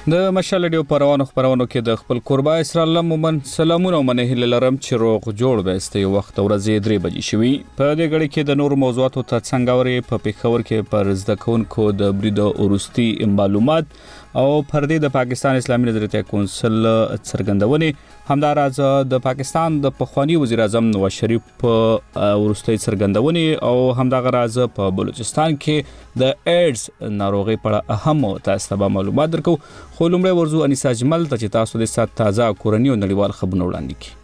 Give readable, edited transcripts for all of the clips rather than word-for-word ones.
د مشال ډیو پروانو کې د خپل قربا اسرائیل مومن سلامونه منه لرم چې روغ جوړ بهسته وخت ورځې 3 بجې شوي په دې غړي کې د نور موضوعاتو ته څنګه ورې په پیښور کې پر زده کوونکو د برید اورستی معلومات او پردې د پاکستان اسلامي نظریه کونسل څرګندونه همداراز د پاکستان د پخوانی وزیر اعظم نواز شریف په ورستی څرګندونه او همدغه راز په بلوچستان کې د ایډز ناروغي په اړه اهم تاسو ته معلومات درکو خو لومړی ورزو انیسا جمل ته چې تاسو د سات تازه کورنی او نړیوال خبرونه وړاندې کړئ.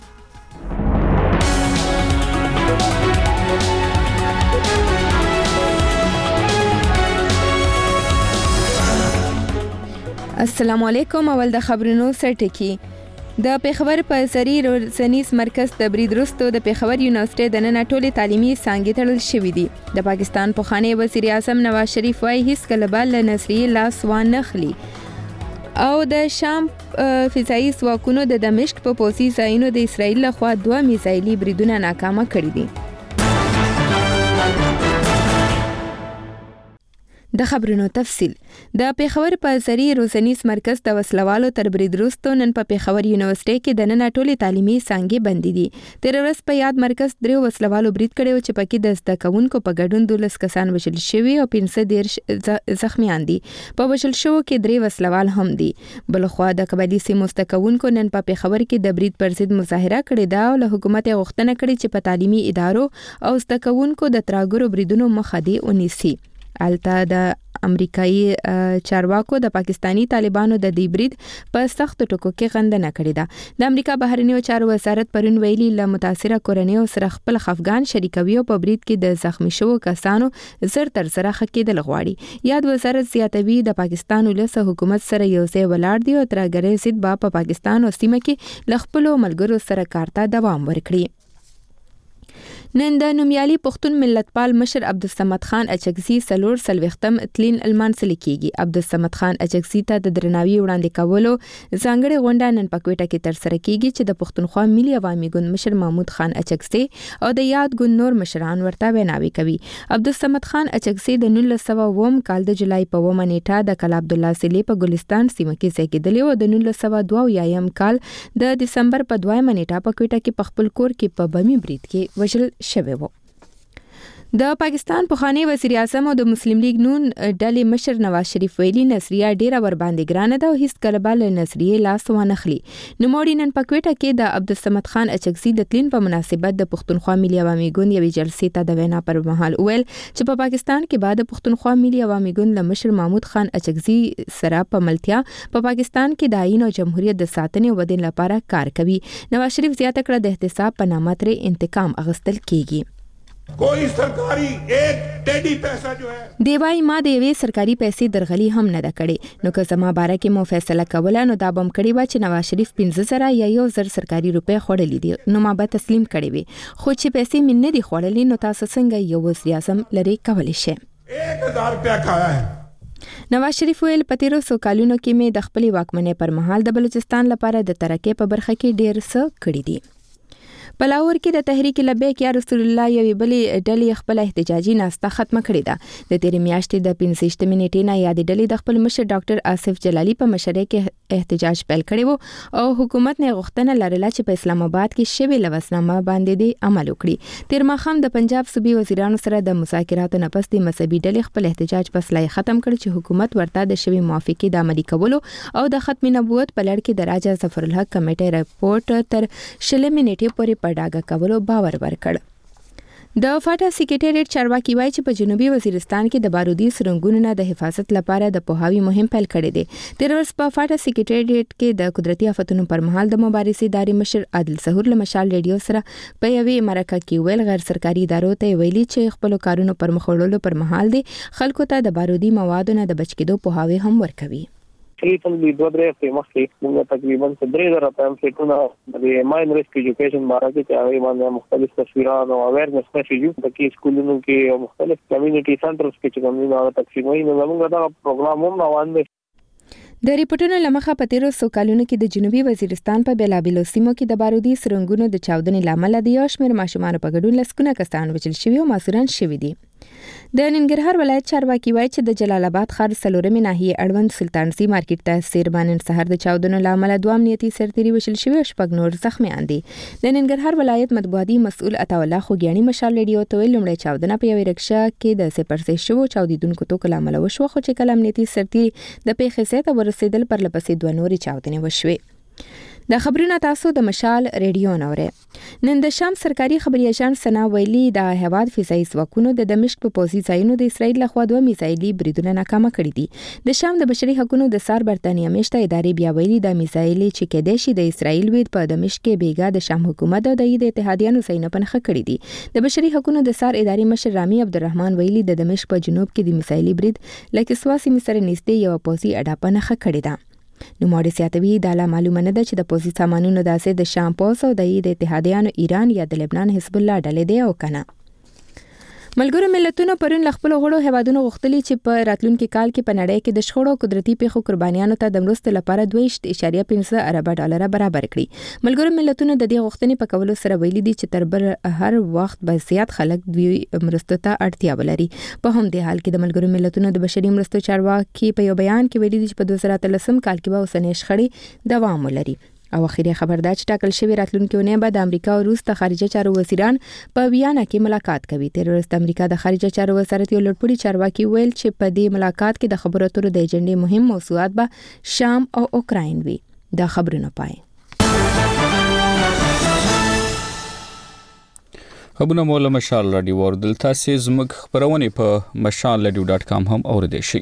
السلام علیکم. اول د خبرونو سرټکی. د پیښور په سری روزنیز مرکز د برید وروسته د پیښور یونیورسيټي د نن ټولې تعلیمي څانګې تړل شوې دي. د پاکستان پخوانی وزیر اعظم نواز شریف وايي هیڅ کله به نصریه لاس وانه خلی او د شام فضائي ځواکونو د دمشق په پوځي ځایونو د اسرائیل لخوا 2 میزایلي بریدونه ناکامه کړي دي. د خبرونو تفصیل. د پیښور په سری روزنیز مرکز د وسلوالو تر برید وروسته نن په پیښور یونیورسيټي کې د نن ټولې تعلیمي څانګې بندې دي. تیر ورځ په یاد مرکز 3 وسلوالو برید کړی چې پکې د زده کوونکو په ګډون 12 کسان وژل شوي او 15 زخمیان دي. په وژل شوو کې 3 وسلوال هم دي. بلخوا د قبایلی سیمو زده کوونکو نن په پیښور کې د برید پر ضد مظاهره کړې ده او له حکومت غوښتنه کړې چې په تعلیمي ادارو او زده کوونکو د ترهګرو بریدونو مخه دې ونیسي. الته د امریکایي چارواکو د پاکستانی طالبانو د دې برید په سخت ټکو کې غندنه کړې ده. د امریکا بهرنیو چارو وزارت پرون ویلي له متاثره کورنیو سره خپل افغان شریکوي او په برید کې د زخمی شوو کسانو زر تر زر خکېدل غواړي. یاد وزارت زیاتوي د پاکستان ولس حکومت سره یو ځای ولاړ دي او ترهګرۍ ضد په پاکستان او سیمه کې ل خپل ملګرو سره کار ته دوام ورکړي. نن د نومیالي پښتون ملتپال مشر عبدالصمد خان اچکزي سلور سلوختم تلین المانسل کیږي. عبدالصمد خان اچکزي ته د درناوي وړاندې کولو ځانګړي غونډه نن په کوټه کې تر سره کیږي چې د پښتونخوا ملي عوامي ګوند مشر محمود خان اچکزي او د یاد ګوند نور مشران ورته ویناوي کوي. عبدالصمد خان اچکزي د 1900 کال د جولای په 9 نیټه د کلا عبد الله سلی په ګلستان سیمه کې زیږیدلی او د 1902 کال د دسمبر په 2 نیټه په کوټه کې په خپل کور کې په بمي برید کې وژل شوی و. د پاکستان پخوانی وزیر اعظم او د مسلم لیگ نون ډلې مشر نواز شریف ویلي نصریه ډیره ور باندې ګرانه ده او هیڅ کله به نصریه لاس وانه خلی. نوموړي نن په کوټه کې د عبدالصمد خان اچکزي د تلین په مناسبت د پښتونخوا ملي عوامي ګوند یوې جلسې ته د وینا پر مهال ویل چې په پاکستان کې بعد پښتونخوا ملي عوامي ګوند له مشر محمود خان اچکزي سره په ملتیا په پاکستان کې د آئین او جمهوریت د ساتنې او ودې لپاره کار کوي. نواز شریف زیاته کړه د احتساب په نامه ترې انتقام اخیستل کیږي. کوئی سرکاری ایک ټیډي پیسہ جو ہے دیوای ما د یوې سرکاري پیسې درغلي هم نه ده کړې. نو که زما باره کې مو فیصله کوله نو دا بم کړی و چې نواز شریف 15,000 یا 1,000 سرکاري روپۍ خوړلې دي نو ما به تسلیم کړې وي. خو چې پیسې مې نه دي خوړلې نو تاسو څنګه یو وزیر اعظم لري کولی شئ؟ 1,000 روپیا کھایا ہے. نواز شریف ویل په تیرو سو کالونو کې مې د خپلې واکمنۍ پر مهال د بلوچستان لپاره د ترقۍ په برخه کې ډېر څه کړي دي. په لاهور کې د تحریک لبیک یا رسول الله یوې بلې ډلې خپل احتجاجي ناسته ختمه کړې ده. د تیرې میاشتې د 15 نیټې نه یادې ډلې د خپل مشر ډاکټر آصف جلالي په مشرۍ کې احتجاج پیل کړی و او حکومت نه غوښتنه لرله چې په اسلام آباد کې شوی لوثنامه باندې د عمل وکړي. تیر ماښام د پنجاب صوبې وزیرانو سره د مذاکراتو نه پس د مذهبي ډلې خپل احتجاج په اصلاح ختم کړ چې حکومت ورته د شوی موافقې د عملي کولو او د ختم نبوت په لړ کې د راجا ظفر الحق کمیټې رپورټ تر 20 نیټې پورې په ډاګه کولو باور ورکړ. د فاټا سکریټریټ چارواکي وایي چې په جنوبي وزیرستان کې د بارودي سرنګونو نه د حفاظت لپاره د پوهاوي مهم پیل کړی دی. تیر ورځ په فاټا سکریټریټ کې د قدرتي آفتونو پر مهال د مبارزې ادارې مشر عادل ظهور له مشال ریډیو سره په یوې مرکه کې ویل غیر سرکاري ادارو ته ویلي چې خپل کارونو پر مخ وړلو پر مهال دي خلکو ته د بارودي موادو نه د بچ کېدو پوهاوي هم ورکوي. تقریبا د 2-3 هفتې مخکې موږ تقریبا 3,000 پامفلیټونه د ماین ریسک ایجوکیشن باره کې چې هغه باندې مختلف تصویران او اویرنس میسیجونه د کې سکولونو کې او مختلف کمیونټي سنټرز کې چې کومه تقسیموي نو موږ دا پروګرام هم روان دي. د ریپورتونو لمخه په تیرو سو کالونو کې د جنوبي وزیرستان په بیلابیلو سیمو کې د بارودي سرنګونو د چاودنې لامل د یو شمېر ماشومان په ګډون لسکونه کسان وژل شوي او ماسوران شوي دي. د ننګرهار ولایت چارواکي وایي چې د جلال آباد ښار څلورمې ناحیې اړوند سلطانسي مارکیټ ته سیربان نن سهار د چاودنو له امله دوه امنیتي سرتیري وژل شوي او شپږ نور زخمیان دي. د ننګرهار ولایت مطبوعاتي مسؤل عطاالله خوږیاڼي مشال ریډیو ته ویل لومړی چاودنه په یوې رکشه کې د سپرسې شوو چاودیدونکو توکو له امله وشوه، خو چې کله امنیتي سرتیري د پیښې ځای ته ورسېدل پرلپسې دوه نورې چاودنې وشوې. د خبرونه تاسو د مشال ریډیو نورې. نن د شام سرکاري خبري اژانس سنا ویلي د هواد فضایي ځواکونو د دمشق په پوځي ځایونو د اسرائیل لخوا دوه میزایلي بریدونه ناکامه کړي دي. د شام د بشري حقوقو د سار برتانیا میشته ادارې بیا ویلي د میزایلي چې کېدای شي د اسرائیل وید په دمشق کې بیګا د شام حکومت او د اتحادیانو ځایونه پنهخه کړي دي. د بشري حقوقو د سار ادارې مشر رامي عبدالرحمن ویلي د دمشق په جنوب کې د میزایلي برید لکه سواسي سره نږدې یو پوځي اډه پنهخه کړې ده. نوموړي زیاتوي دا لا معلومه نه ده چې د پوځي سامانونو داسې د شام پوځ او د اتحادیانو ایران یا د لبنان حزب الله ډلې دی او کنه. ملګرو ملتونو پرون له خپلو غړو هیوادونو غوښتلي چې په راتلونکي کال کې په نړۍ کې د شخړو او قدرتي پیښو قربانیانو ته د مرستې لپاره 2.5 ارب ډالر برابر کړي. ملګرو ملتونو د دې غوښتنې په کولو سره ویلي دي چې تر هر وخت به زیات خلک دوی مرستو ته اړتیا ولري. په همدې حال کې د ملګرو ملتونو د بشري مرستو چارواکي په یو بیان کې ویلي دي چې په 2013 کال کې به اوسنۍ شخړې دوام ولري. او اخیری خبر دا چې ټاکل شوی راتلونکي اونۍ به د امریکا او روس د خارجه چارو وزیران په ویانا کې ملاقات کوي. تیر ورځ امریکا د خارجه چارو وزارت یو لوړپوړي چارواکي ویل چې په دې ملاقات کې د خبرو اترو د ایجنډې مهم موضوعات به شام او اوکراین وي. دا خبرونه پای خبرونه مولا مشال رادیو وردل تاسو زموږ خبرونه په mashalradio.com هم اوریدئ شئ.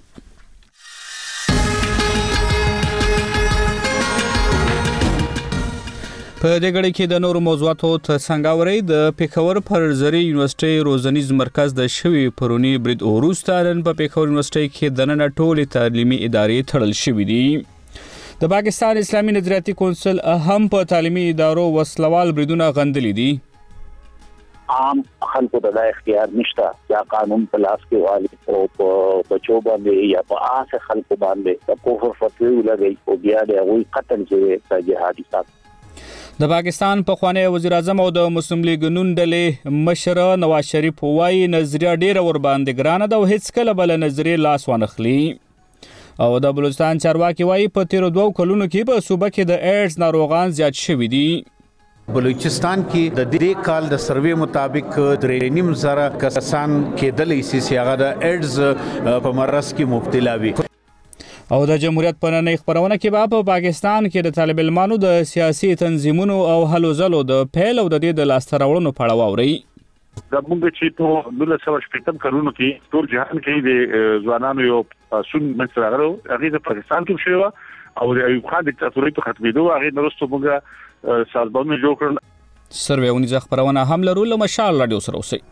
په دې غړي کې د نورو موضوعاتو ته څنګه د پیښور پر زری یونیورسيټي روزنیز مرکز د شوی پرونی برید وروسته نن په پیښور یونیورسيټي کې د نن ټولې تعلیمي ادارې تړل شوې دي. د پاکستان اسلامي نظریاتي کونسل هم په تعلیمي ادارو وسلوال بریدونه غندلي دي. عام خلکو د اختیار نشته چې قانون په لاس کې والی او په بچو باندې یا په آسه خلکو باندې د کوفر فتوی ولګي او بیا د غوي قتل چې د جهادي سات. د پاکستان پخوانی وزیر اعظم او د مسلم لیگ نون ډلې مشر نواز شریف وایي نظریه ډیره ور باندې ګرانه ده او هیڅ کله بل نظریه لاس ونخلي. او د بلوچستان چارواکي وایي په 13 کلونو کې په صوبه کې د ایډز ناروغان زیات شوي دي. بلوچستان کې د دې کال د سروې مطابق 3.5 کسان کېدلې چې هغه د ایډز په مرض کې مبتلا وي. او د جمهوریت په نننۍ خبرونه کې په پاکستان کې د طالب علمانو د سیاسي تنظیمونو او هلو ځلو د پیل او د دې د لاسته راوړنو په اړه واوري. زموږ چې په 1950 کلونو کې ټول جهان کې د ځوانانو یو پاسون منځ راغلو هغه د پاکستان کې شو او د ایوب خان دیکتاتوري ته ختمېدو هغه نورستو موږ سازمانونه جوړ کړل. سروې خبرونه هم لرو له مشال رادیو سره اوسئ.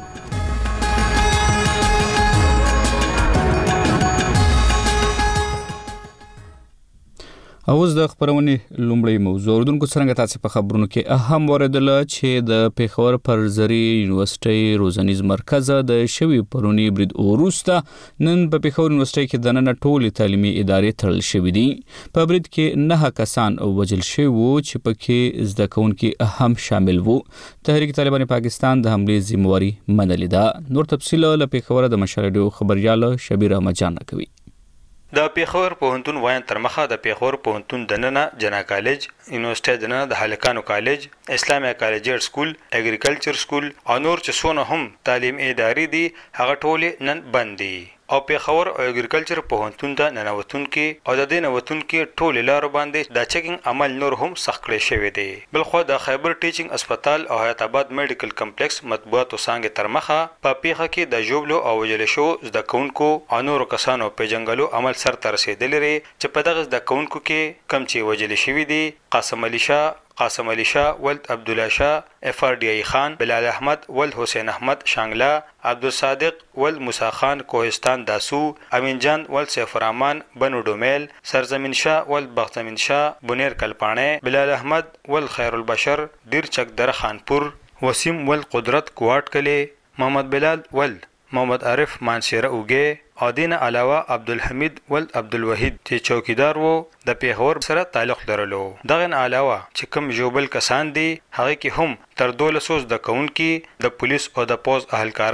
اوس د خبرونې لومړی موضوع اردوونکو څنګه تاسو په خبرونو کې اهم اوریدل چې د پیښور پر زری یونیورسيټي روزنیز مرکز د شوی پرونی برید وروسته نن په پیښور یونیورسيټي کې د نن ټولې تعلیمي ادارې تړل شوې دي. په برید کې 9 کسان وژل شوي وو چې پکې زده کوونکي هم شامل وو. تحریک طالبان پاکستان د حملې ذمہواری منلې ده. نور تفصیل له پیښور د مشرډیو خبريال شبیر احمد جان کوي. د پیښور پوهنتون وایي تر مخه د پیښور پوهنتون د ننه جنا کالج، یونیورسيټي د ننه د هلکانو کالج، اسلامي کالجر سکول، اګریکلچر سکول او نور چې څونه هم تعلیم ادارې دي هغه ټول نن بند دي. او پیښور او اګریکلچر پوهنتون ته ننوتون کې او د دې نوتون کې ټول لارو باندې د چیکینګ عمل نور هم سخت کړی شوی دی. بلخو د خیبر ټیچینګ هسپتال او حیات آباد میډیکل کمپلیکس مطبوعاتو څنګه تر مخه په پیښه کې د جوبلو او وجل شو زده کوونکو او نور کسانو په جنگلو عمل سر تر رسیدلی لري چې په دغه زده کوونکو کې کم چې وجل شوی دي قاسم علي شاه ولد عبد الله شاه FRDI خان، بلال احمد ولد حسین احمد شانگلا، عبدالصادق ولد موسی خان کوهستان داسو، امین جان ولد سیف الرحمن بنو ډومیل، سرزمین شاه ولد بختمین شاه بنیر کلپانه، بلال احمد ولد خیر البشر دیر چک در خانپور، وسیم ولد قدرت کوارټ کلی، محمد بلال ولد محمد عارف مانسیره اوګه او دین علاوه عبدالحمید ولد عبدالوحید چې چوکیدار وو د پیښور سره تعلق لرلو. دغه علاوه چې کوم جوبل کسان دي هغه کې هم تر 1200 د کونکي د پولیس او د پوز اهلکاران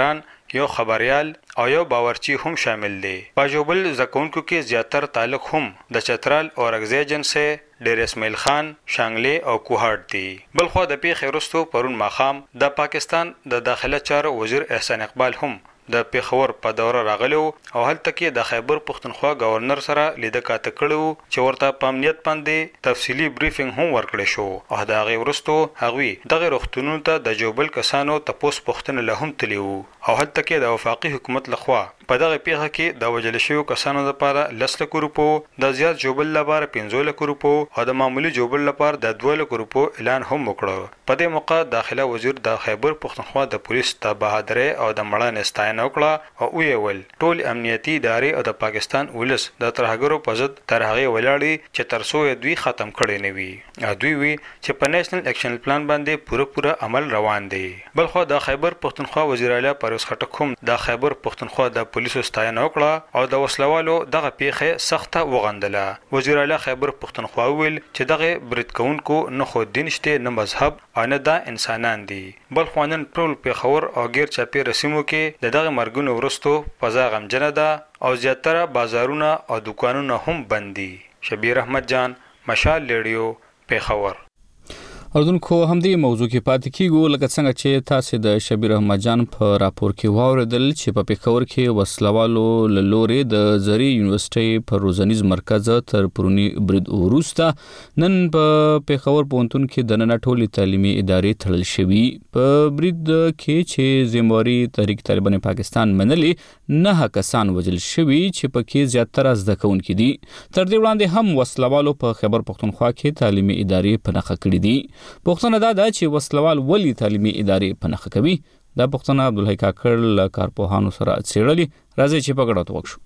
یو خبريال او یو باورچی هم شامل دي. په جوبل زکونکو کې زیاتر تعلق هم د چترال او رغزی جنسه ډیر اسماعیل خان شانګلی او کوهاټ دي. بلخو د پیښې وروسته پرون ماخام د پاکستان د داخله چارو وزیر احسان اقبال هم د پیښور په دوره راغلو او هلته کې د خیبر پښتونخوا گورنر سره لیده کاته کړو چې ورته په امنیت باندې تفصیلی بریفینګ هم ورکړی شو او دا غي ورستو هغوی دغه روغتونونو ته د جوبل کسانو تپوس پوښتنه له هم تلیو او هلته کې د وفاقي حکومت لخوا په دغه پیښه کې د وجل شویو کسانو لپاره 10 لک روپو د زیات جوبل لپاره 15 لک روپو او د معمولی جوبل لپاره د 2 لک روپو اعلان هم وکړ. په دې موقع داخله وزیر د خیبر پښتونخوا د پولیس د بهادرۍ او د مړانې ستاینه وکړه او ویل ټول امنیتي ادارې او د پاکستان ولس د ترهګرو په ضد تر هغه ولاړې چې ترسو دوی ختم کړي نه وي. دوی وی چې په نېشنل اکشن پلان باندې پوره عمل روان دی. بلخو د خیبر پښتونخوا وزیر اعلی پرویز خټک هم د خیبر پښتونخوا د پولیسو ستاینه وکړه او د وسلوالو دغه پیښه سخته وغندله. وزیر اعلی خیبر پښتونخوا ویل چې دغه برید کوونکو نه خو دین شته نه مذهب او نه د انسانان دي. بلخو نن ټول پیښور او غیر چاپی رسمو کې دغه مرګونو ورستو فضا غمجنه ده او زیاتره بازارونه او دکانونه هم بند دي. شبیر احمد جان، مشال ریډیو، پیښور. اردوونکو همدې موضوع کې پاتې کیږو لکه څنګه چې تاسو د شبیر احمد جان په راپور کې واوریدل چې په پیښور کې وسلوالو له لورې د زری یونیورسيټي په روزنیز مرکز تر پرونی برید وروسته نن په پیښور پوهنتون کې د نن ټولې تعلیمي ادارې تړل شوي. په برید کې چې زمواري تحریک طالبان پاکستان منلې 9 کسان وژل شوي چې پکې زیاتره زده کوونکي دي. تر دې وړاندې هم وسلوالو په خیبر پښتونخوا کې تعلیمي ادارې پنهخه کړې دي. پښتنه دا ده چې وسلوال ولی تعلیمي ادارې پنهخه کوي. دا پښتنه عبدالحی کاکړ له کارپوهانو سره څېړلې. راځي چې په ګډه وکړو.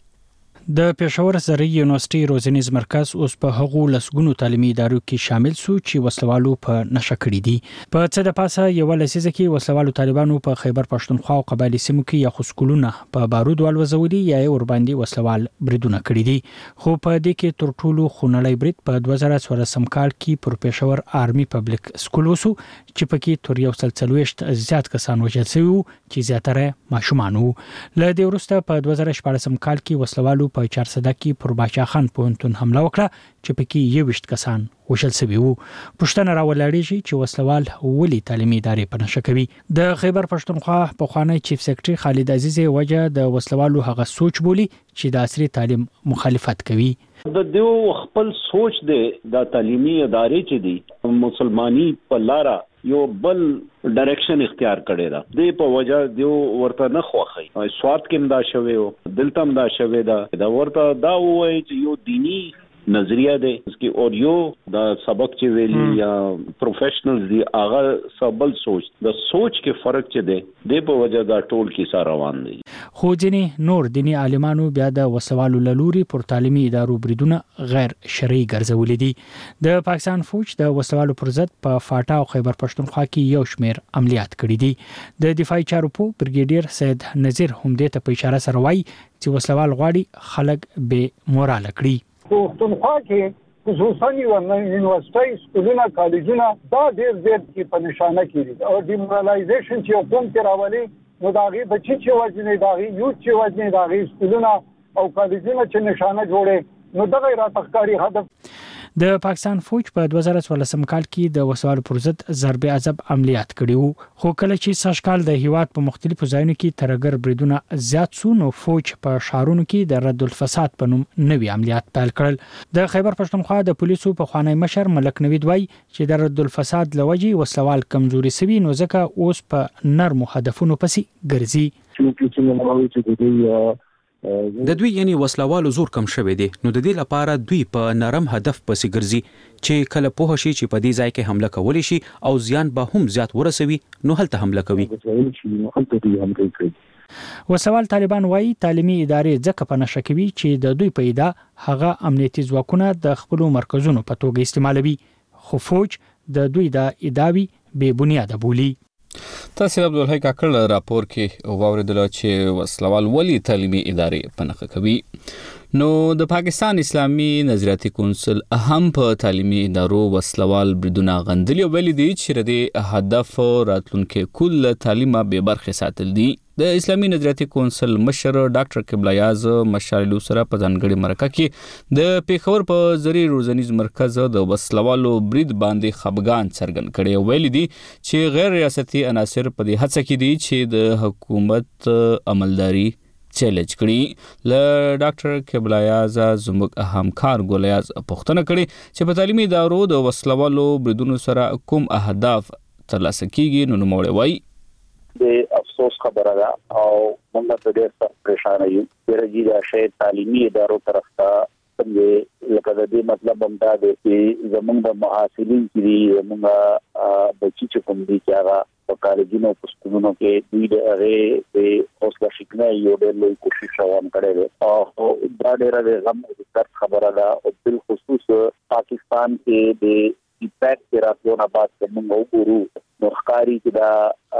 د پېښور زری یونیورسيټي روزنیز مرکز اوس په هغو لسګونو تعلیمي ادارو کې شامل سو چې وسلوالو په نشه کړی دي. په څه د پاسه یو لسیزه کې وسلوالو طالبانو په خیبر پښتونخوا او قبایلی سیمو کې یا خسکولونه په بارود والوزولي یا ور باندې وسلوال بریدونه کړی دي. خو په دې کې تر ټولو خونړی برید په 2014 کال کې پر پېښور آرمي پبلک سکول وسو چې پکې تر 140 زیات کسان وژل شوي چې زیاتره ماشومان وو. له دې وروسته په 2014 کال کې وسلوالو په چارسده کې پر باچا خان پوهنتون حمله وکړه چې پکې 21 کسان وژل شوي وو. پښتنه راولړېږي چې وسلوال ولې تعلیمي ادارې پنهشه کوي. د خیبر پښتونخوا پخوانی چیف سیکریټري خالد عزیز وجه د وسلوالو هغه سوچ بولی چې د عصري تعلیم مخالفت کوي. د دیو خپل سوچ دی د تعلیمي ادارې چې دي مسلمانی په لاره یو بل ډایرکشن اختیار کړی دا د په وجه دیو ورته نه خوخی سوارت کې دا شوی او دلته دا شوی دا ورته دا وایي چې یو دینی نظریه ده اسکی اور یو دا سبق چې ویلی یا پروفیشنلز دی هغه سبل سوچ د سوچ کې فرق چې ده د په وجه دا ټول کیسه روان دي. خو ځینې نور دینی عالمانو بیا د وسوالو لوري پر تعلیمي ادارو بریدونه غیر شرعي ګرځولې دي. د پاکستان فوج د وسوالو پر ضد په فاټا او خیبر پښتونخوا کې یو شمیر عملیات کړي دي. د دفاعي چارو په بریګیډیر سید نذیر هم دې ته په اشاره سره وایي چې وسوال غواړي خلک به مورال کړي. پښتونخوا کې خصوصا یونیورسيټي سکولونه کالجونه دا ډېر زیات کې په نشانه کېږي او ډیمورالایزیشن چې کوم کې راولي نو دا غي بچي چې وځنې دا غي یو چې وځنې دا غي سکولونه او کالجونه چې نشانه جوړي نو دا غیر تخکاری هدف. د پاکستان فوج په 2014 کال کې د وسوالو پر ضد ضرب عذاب عملیات کړي وو. خو کله چې سږ کال د هیواد په مختلفو ځایونو کې ترګر بریدونه زیات سو نو فوج په شهرونو کې د رد الفساد په نوم نوي عملیات پیل کړل. د خیبر پښتونخوا د پولیسو په خوانی مشر ملک نوید وای چې د رد الفساد لوجي وسوال کمزوري سوي نو ځکه اوس په نرمو هدفونو پسې ګرځي. د دوی یعنی وسلوالو زور کم شوی دی نو د دې لپاره دوی په نرم هدف پسې ګرځي چې کله پوه شي چې په دې ځای کې حمله کولی شي او زیان به هم زیات ورسوي نو هلته حمله کوي. وسوال طالبان وایي تعلیمي ادارې ځکه په نشه کوي چې د دوی په ادا هغه امنیتي ځواکونه د خپل مرکزونو په توګه استعمالوي. خو فوج د دوی د ادعاوی بے بنیاده بولي. تاسو عبدالحی کاکړ راپور کې واوریدل چې وسلوال ولی تعلیمي ادارې پنهخه کوي. نو د پاکستان اسلامي نظریاتي کونسل هم په تعلیمي ادارو وسلوال بریدونه غندلي او ویلي دي چې د هدف راتلونکو کل تعلیمه به برخه ساتل دي. د اسلامي نظریاتي کونسل مشر ډاکټر قبله یاز مشاللو سره په ځانګړي مرکه کې د پیښور په زری روزنیز مرکز د وسلوالو برید باندې خپګان څرګند کړي ویل دي چې غیر ریاستي عناصر په دې هڅه کې دي چې د حکومت عملداري چیلنج کړي ل ډاکټر قبله یاز زموږ همکار ګولیاز پوښتنه کړي چې په تعلیمي ادارو د وسلوالو بریدونو سره کوم اهداف ترلاسه کیږي نو نوموړی وایي د افسوس خبره ده او موږ په ډېر سخت پریشان یو چې دا شی تعلیمي ادارو طرف ته څنګه لکه د دې مطلب هم دا دی چې زموږ د محصلین چې موږ بچی چې کوم دي چې هغه په کالجونو په سکولونو کې دوی د هغه د حوصله شکنه یو ډېر لوی کوشش روان کړی دی او دا ډېره غم د خبره ده او بل خصوص پاکستان کې د ایپیک راتلونه بعد موږ وګورو نو ښکاري چې دا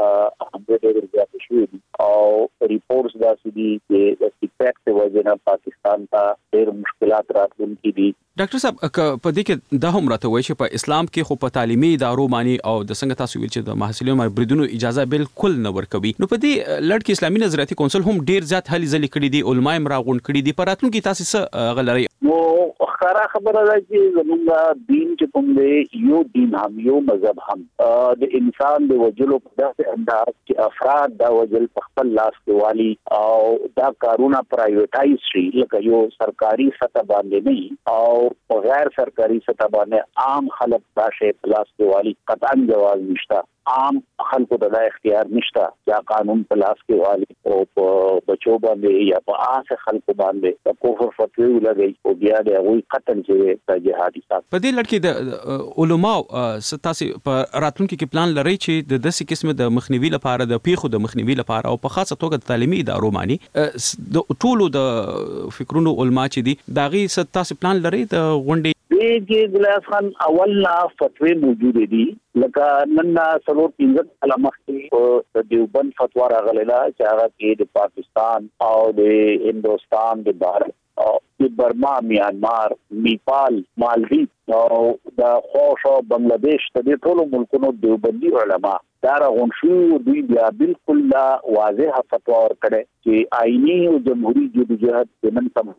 ډېر زیات شوی دي او ریپورتس دا سدي چې د ایپیک په وجه نه پاکستان ته ډېر مشکلات راتلونکي دي. ډاکټر صاحب په دې کې دا هم راته وایي چې په اسلام کې خو په تعلیمي ادارو باندې او د څنګه تاسو ویل چې د محصلینو بریدونو اجازه بالکل نه ورکوي نو په دې لړ کې اسلامي نظریاتي کونسل هم ډېر زیات هلي ځلې کړي دي علما یې راغونډ کړي دي په راتلونکي تاسو څه غلري نو ښکارا خبره ده چې زموږ دین چې کوم دی یو دین هم یو مذهب هم د انسان د وجلو په داسې انداز چې افراد دا وجل په خپل لاس کې والی او دا کارونه پرایویټایز شي لکه یو سرکاري سطح باندې نه او غیر سرکاري سطح باندې عام خلک دا شی په لاس کې والی قطعا جواز نشته عام خلکو د اختیار نشته چې قانون په لاس کې والی او په بچو باندې یا په آسه خلکو باندې د کوفر فتوی ولګي او بیا د هغوی قتل چې د جهادي سات په دې لړ کې د علماء ستاسو په راتلونکي کې پلان لري چې د داسې قسمه د مخنیوي لپاره د پیښو د مخنیوي لپاره او په خاصه توګه د تعلیمي ادارو باندې د ټولو د فکرونو علما چې دي داغي ستاسو پلان لري د غونډې کې ګلاس خان اولنا فتوی موجود دي لکه نن سلور 15 کاله مخکې د دیوبند فتوا راغله چې هغه کې د پاکستان او د هندوستان د بھارت او د برما میانمار نیپال مالدیو او د خوش او بنگلاديش د ټولو ملکونو دیوبندي علما دا راغون شو دوی بیا بالکل واضح فتوا ورکړه چې آئینی او جمهوریت جدوجہد د نن تم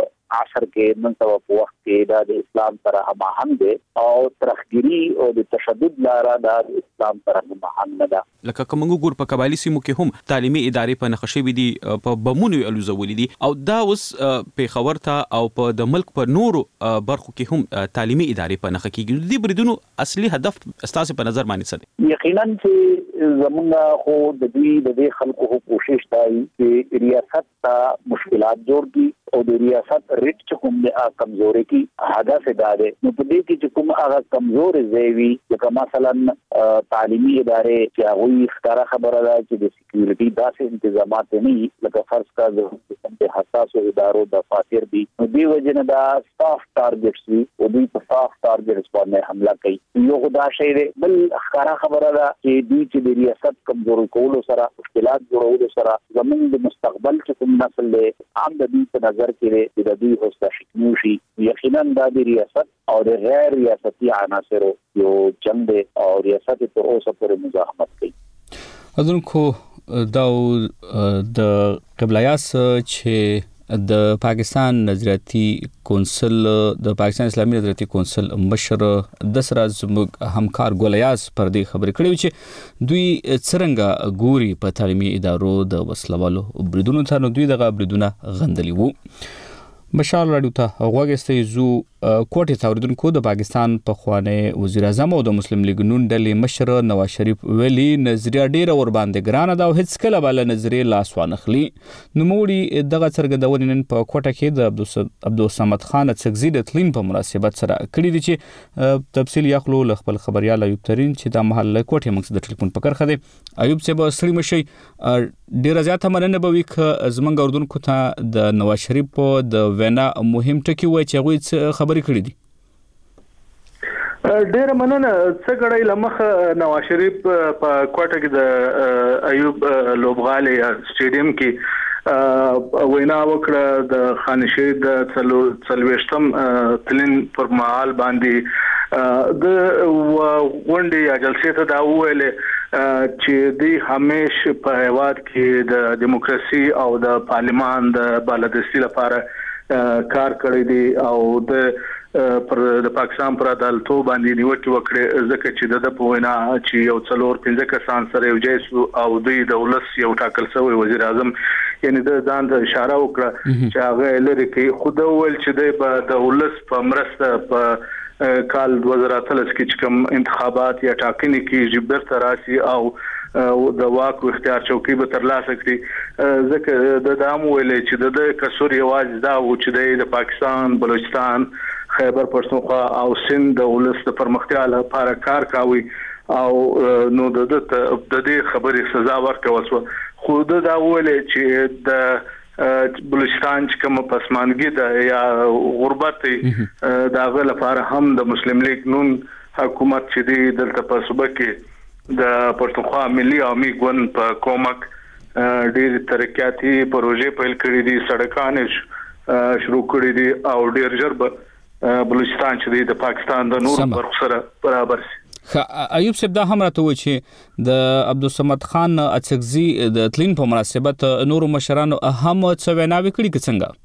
عصر کې نن سبا په وخت کې د اسلام سره هماهنګ دي او ترخګری او د تشدد لاره د اسلام سره هماهنګ نه ده لکه کومو ګور په قبایلی سیمو کې هم تعلیمي ادارې په نخښې وي دي په بمونو الوزولې دي او دا اوس په خبر ته او په د ملک په نورو برخو کې هم تعلیمي ادارې په نخښه کېږي د بریدونو اصلي هدف ستاسو په نظر باندې څه دی یقینا چې زمونږ خو د دې خلکو کوشش دی چې ریاست ته مشکلات جوړ دي او د ریاست ریټ چې کوم د کمزوري کی هدف دا دی نو په دې کې چې کوم هغه کمزوري ځای لکه مثلا تعلیمي ادارې چې هغه ښکارا خبره ده چې د سکیورټي داسې تنظیمات نه لکه فرض کا د حساس ادارو د فاتر دي نو دی وجنه دا سافټ ټارګټس وي او دوی په سافټ ټارګټس باندې حمله کوي یو خدا شی دی بل ښکارا خبره ده چې دوی چې د ریاست کمزوري کولو سره مشکلات جوړولو سره زموږ د مستقبل چې کوم نسل له عام د دې په نظر کې د دوی حوصله شکنوشي یقینا د ریاست او د غیر ریاستي عناصرو یو جنگ دی او ریاست پر اوسه پورې مزاحمت کوي اذنکو دا د قبلیاس چې د پاکستان نظریاتي کونسل د پاکستان اسلامي نظریاتي کونسل مشر د سره زموږ همکار ګولیاس پر دې خبرې کړې چې دوی څنګه ګوري په تعلیمي ادارو د وسلوالو بریدونو ته نو دوی دغه بریدونه غندلي وو مشال راډیو ته غوږستې زو کوټه تاوریدونکو د پاکستان په خوانه وزیر اعظم او د مسلم لیگ نون ډلې مشر نواز شریف ویلي نظریه ډیره ور باندې ګرانه ده او هیڅ کله بل نظریه لاس وانخلي نو موړي دغه څرګندونې نن په کوټه کې د عبدالصمد خان څګزي د تلین په مناسبت سره کړي دي چې تفصیل یخلو ل خپل خبريال ایوب ترين چې د محل کوټه موږ د ټلیفون پکړ خدي ایوب صاحب سړي مشي ډیره زیاته مننه به وي ک زمنګ اردوونکو ته د نواز شریف په د وینا مهم ټکی وای چې غوي خبرې کړې دي ډېر مننه څه غړی لمخ نواز شریف په کوټه کې د ایوب لوبغالي سټیډیم کې وینا وکړه د خانشید څلويشتم تلین پر مهال باندې د غونډې یا جلسې ته دا ویل چې د همیش په هیواد کې د دیموکراسي او د پارلیمان د بالادستي لپاره کار کړی دی او د پاکستان پر عدالتو باندې نیوکه وکړه ځکه چې د پوینا چې یو څلور 15 کسان سره یو ځای او د ولس یو ټاکل شوی وزیر اعظم یعنی د ځان د اشاره وکړه چې هغه لري کې خود ول چې د ولس په مرسته په کال 2013 کې کوم انتخابات یا ټاکنې کې جبر تراسي او د واک او اختیار چوکۍ به ترلاسه کړي ځکه د دام ویلې چې د کسور یواز دا و چې د پاکستان بلوچستان خیبر پښتونخوا او سند د ولس د پرمختیا لپاره کار کوي او نو د دې خبرې سزا ورکول شو خو دا ویلې چې د بلوچستان چې کوم پسمانګي ده یا غربت داغه لپاره هم د مسلم لیگ نون حکومت چې دی دلته په صوبه کې د پښتونخوا ملي عوامي ګوند په کومک ډېر ترقیاتي پروژې پیل کړې دي سړکانې شروع کړې دي او ډېر ژر بلوچستان چې د پاکستان د نور برخو سره برابر شي ایوب صاحب دا هم راته و چې د عبدالصمد خان اڅکزي د تلین په مناسبت نور مشرانو اهم څه ویناوي کړي که څنګه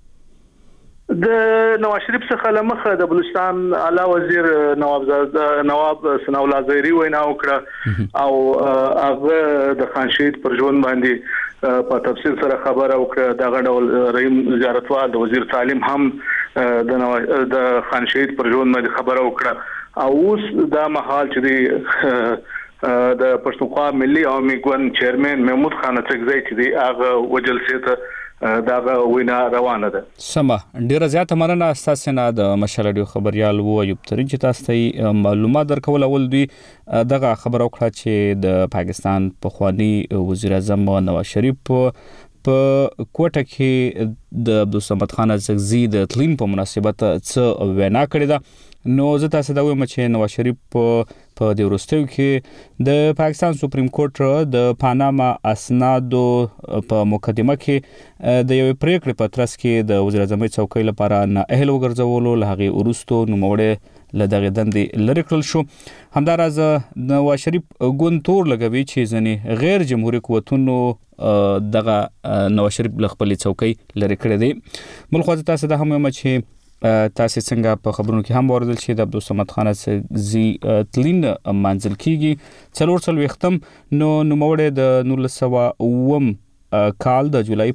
د نواز شریف څخه لمخه د بلوچستان اعلی وزیر نواب ثناء الله زهري وینا وکړه او هغه د خان شهید پر ژوند باندې په تفصیل سره خبره وکړه دغه ډول رحیم زیارتوال د وزیر تعلیم هم د خان شهید پر ژوند باندې خبره وکړه او اوس دا مهال چې د پښتونخوا ملي عوامي ګوند چیرمن محمود خان اڅکزي چې دی هغه وجل سیته داغه وینا روانه ده سما ډیره زیاته مننه تاسو نه د مشالډیو خبريال وو ایوب ترین چې تاسو ته معلومات درکول اول دوی دغه خبر وکړه چې د پاکستان پخوانی وزیر اعظم نواز شریف په کوټه کې د عبدالصمد خان اڅکزي د تلین په مناسبت څه وینا کړې ده نو زه تاسو دا وایم چې نواز شریف په د ورستیو کې د پاکستان سپریم کورټ د پاناما اسنادو په مقدمه کې د یو پریکړې په ترڅ کې د وزیر اعظم څوکۍ لپاره نه اهل وګرځولو لهغه ورستو نوموړی لدغه دندې لری کړل شو همداراز نواز شریف ګوند تور لګوي چې ځنې غیر جمهوریت قوتونو دغه نواز شریف خپل څوکۍ لری کړې دي ملخوازه تاسو د هم چې تاسو څنګه په خبرونو کې هم اوریدل چې د عبدالصمد خان اڅکزي تلین منځل کیږي څلور وختم نو نوموړی د 1909 کال د جولای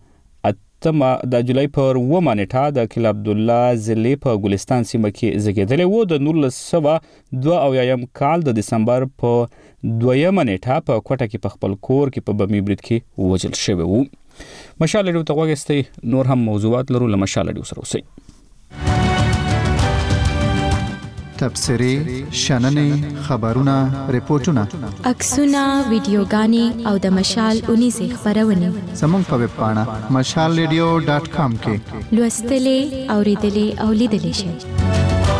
پر 9 نیټه د کل عبد الله ضلع په ګلستان سیمه کې زیږیدلی و د 1902 کال د دسمبر په 2 نیټه په کوټه کې په خپل کور کې په بمي برید کې وژل شوی و مشالډیو ته وګورئ نور هم موضوعات لرو له مشالډیو سره اوسئ تبصرې شننې خبرونه ریپورتونه عکسونه ویډیوګانې او د مشال 19 خبرونه زموږ په ویب پاڼه mashalradio.com کې لوستلې اوریدلې او لیدلې شئ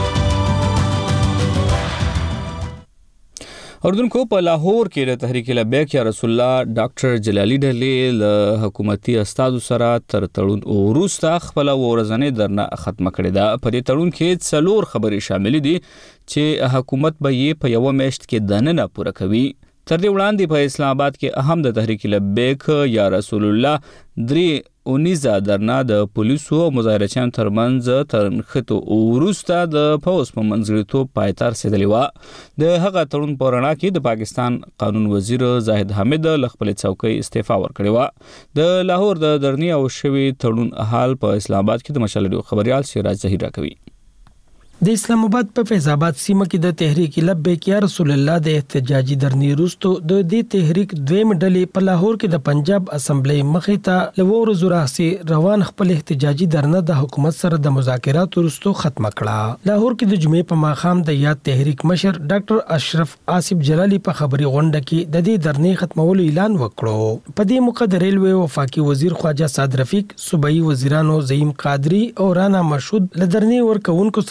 اردوونکو په لاهور کې د تحریک لبیک یا رسول الله ډاکټر جلالی ډلې له حکومتي استادو سره تر تړون وروسته خپل ورځنې درنه ختمه کړې ده په دې تړون کې څلور خبرې شامل دي چې حکومت به یې په یو میاشت کې دننه پوره کوي تر دې وړاندې په اسلام آباد کې اهم د تحریک لبیک یا رسول الله درې 19 درنه د پولیسو او مظاهرچیانو ترمنځ ترنخته وروسته د پوز په منځګړیتوب پایتار رسیدلی و د هغه تړون په رڼا کې د پاکستان قانون وزیر زاهد حامد له خپل څوکۍ استعفا ورکړې و د لاهور د درنی او شوی تړون حال په اسلام آباد کې د مشالډیو خبريال سراج ظهیر راکوي د اسلام آباد په فیض آباد سیمه کې د تحریک لبیک یا رسول الله د احتجاجي درنی وروسته د دې تحریک دویم ډلې په لاهور کې د پنجاب اسمبلی مخې ته لور زراحسي روان خپل احتجاجي درنه د حکومت سره د مذاکرات وروسته ختمه کړه لاهور کې د جمعې په ماښام د یاد تحریک مشر ډاکټر اشرف آصف جلالی په خبري غونډه کې د دې درنې ختمولو اعلان وکړو په دې موقع د ریلوی وفاقي وزیر خواجه صاد رفیق صوبایي وزیرانو زعیم قادری او رانا مشهود له درنې ورکوونکو سره یو